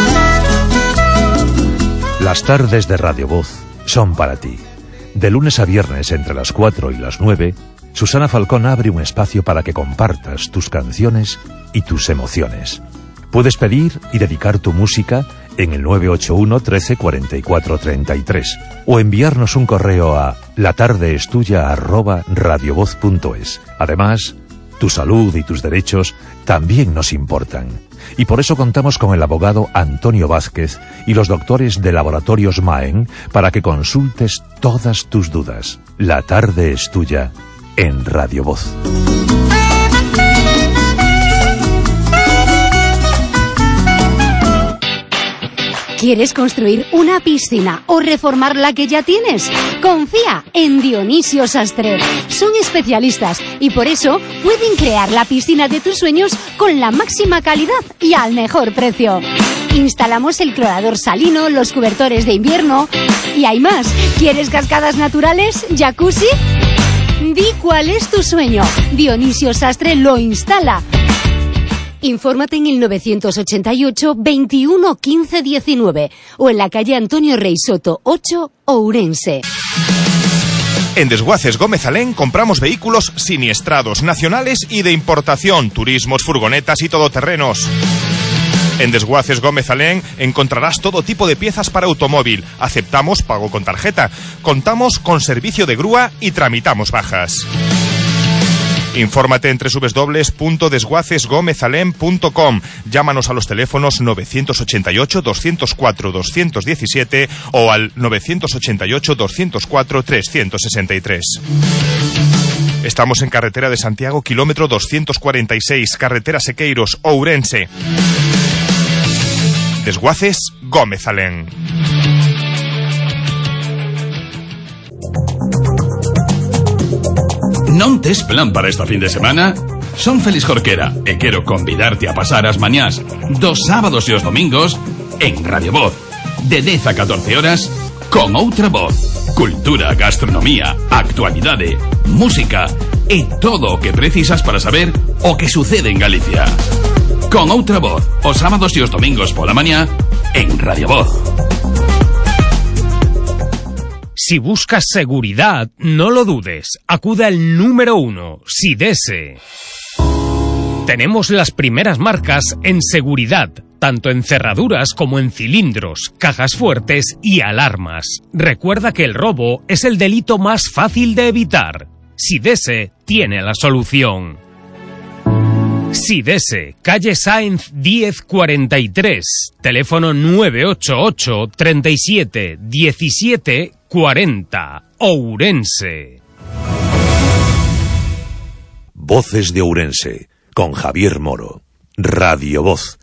the rock. Las tardes de Radio Voz son para ti. De lunes a viernes entre las cuatro y las nueve, Susana Falcón abre un espacio para que compartas tus canciones y tus emociones. Puedes pedir y dedicar tu música en el nueve ocho uno, trece, cuarenta y cuatro, treinta y tres o enviarnos un correo a latardeestuya arroba radiovoz punto es. Además, tu salud y tus derechos también nos importan. Y por eso contamos con el abogado Antonio Vázquez y los doctores de Laboratorios Maen para que consultes todas tus dudas. La tarde es tuya en Radio Voz. ¿Quieres construir una piscina o reformar la que ya tienes? Confía en Dionisio Sastre. Son especialistas y por eso pueden crear la piscina de tus sueños con la máxima calidad y al mejor precio. Instalamos el clorador salino, los cobertores de invierno y hay más. ¿Quieres cascadas naturales? ¿Jacuzzi? Di cuál es tu sueño. Dionisio Sastre lo instala. Infórmate en el novecientos ochenta y ocho, veintiuno, quince, diecinueve o en la calle Antonio Rey Soto ocho, Ourense. En Desguaces Gómez Alén compramos vehículos siniestrados, nacionales y de importación, turismos, furgonetas y todoterrenos. En Desguaces Gómez Alén encontrarás todo tipo de piezas para automóvil. Aceptamos pago con tarjeta. Contamos con servicio de grúa y tramitamos bajas. Infórmate en doble u doble u doble u punto desguaces gómez alén punto com. Llámanos a los teléfonos novecientos ochenta y ocho, doscientos cuatro, doscientos diecisiete o al novecientos ochenta y ocho, doscientos cuatro, trescientos sesenta y tres. Estamos en carretera de Santiago, kilómetro doscientos cuarenta y seis, carretera Sequeiros, Ourense. Desguaces Gómez Alén. Non tes plan para esta fin de semana? Son Félix Jorquera e quero convidarte a pasar as mañás dos sábados e os domingos en Radio Voz, de dez a catorce horas, con outra voz. Cultura, gastronomía, actualidade, música e todo o que precisas para saber o que sucede en Galicia. Con outra voz, os sábados e os domingos pola mañá en Radio Voz. Si buscas seguridad, no lo dudes. Acuda al número uno, Sidese. Tenemos las primeras marcas en seguridad, tanto en cerraduras como en cilindros, cajas fuertes y alarmas. Recuerda que el robo es el delito más fácil de evitar. Sidese tiene la solución. Sidese, calle Sáenz diez cuarenta y tres, teléfono nueve ocho ocho, treinta y siete, diecisiete, cuarenta, Ourense. Voces de Ourense, con Javier Moro. Radio Voz.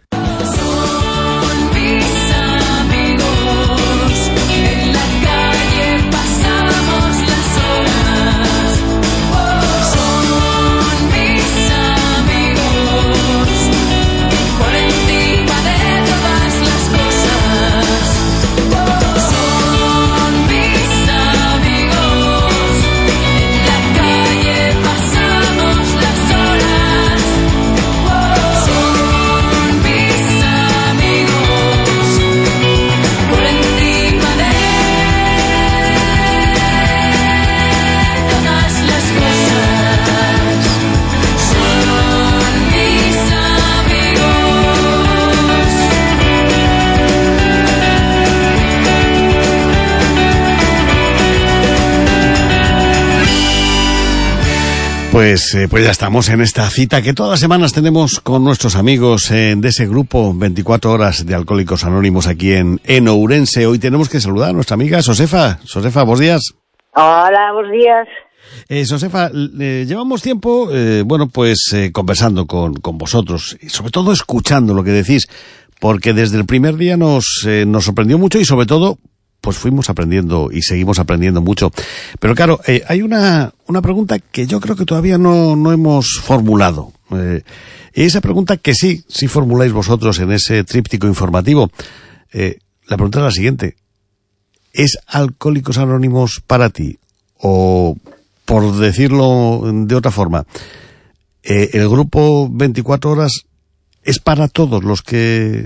Pues, eh, pues ya estamos en esta cita que todas las semanas tenemos con nuestros amigos eh, de ese grupo veinticuatro horas de Alcohólicos Anónimos aquí en, en Ourense. Hoy tenemos que saludar a nuestra amiga Josefa. Josefa, buenos días. Hola, buenos días. Eh, Josefa, eh, llevamos tiempo, eh, bueno, pues eh, conversando con, con vosotros y sobre todo escuchando lo que decís, porque desde el primer día nos, eh, nos sorprendió mucho y sobre todo pues fuimos aprendiendo y seguimos aprendiendo mucho. Pero claro, eh, hay una, una pregunta que yo creo que todavía no, no hemos formulado. Eh, esa pregunta que sí, sí formuláis vosotros en ese tríptico informativo. Eh, la pregunta es la siguiente. ¿Es Alcohólicos Anónimos para ti? O, por decirlo de otra forma, eh, el grupo veinticuatro horas es para todos los que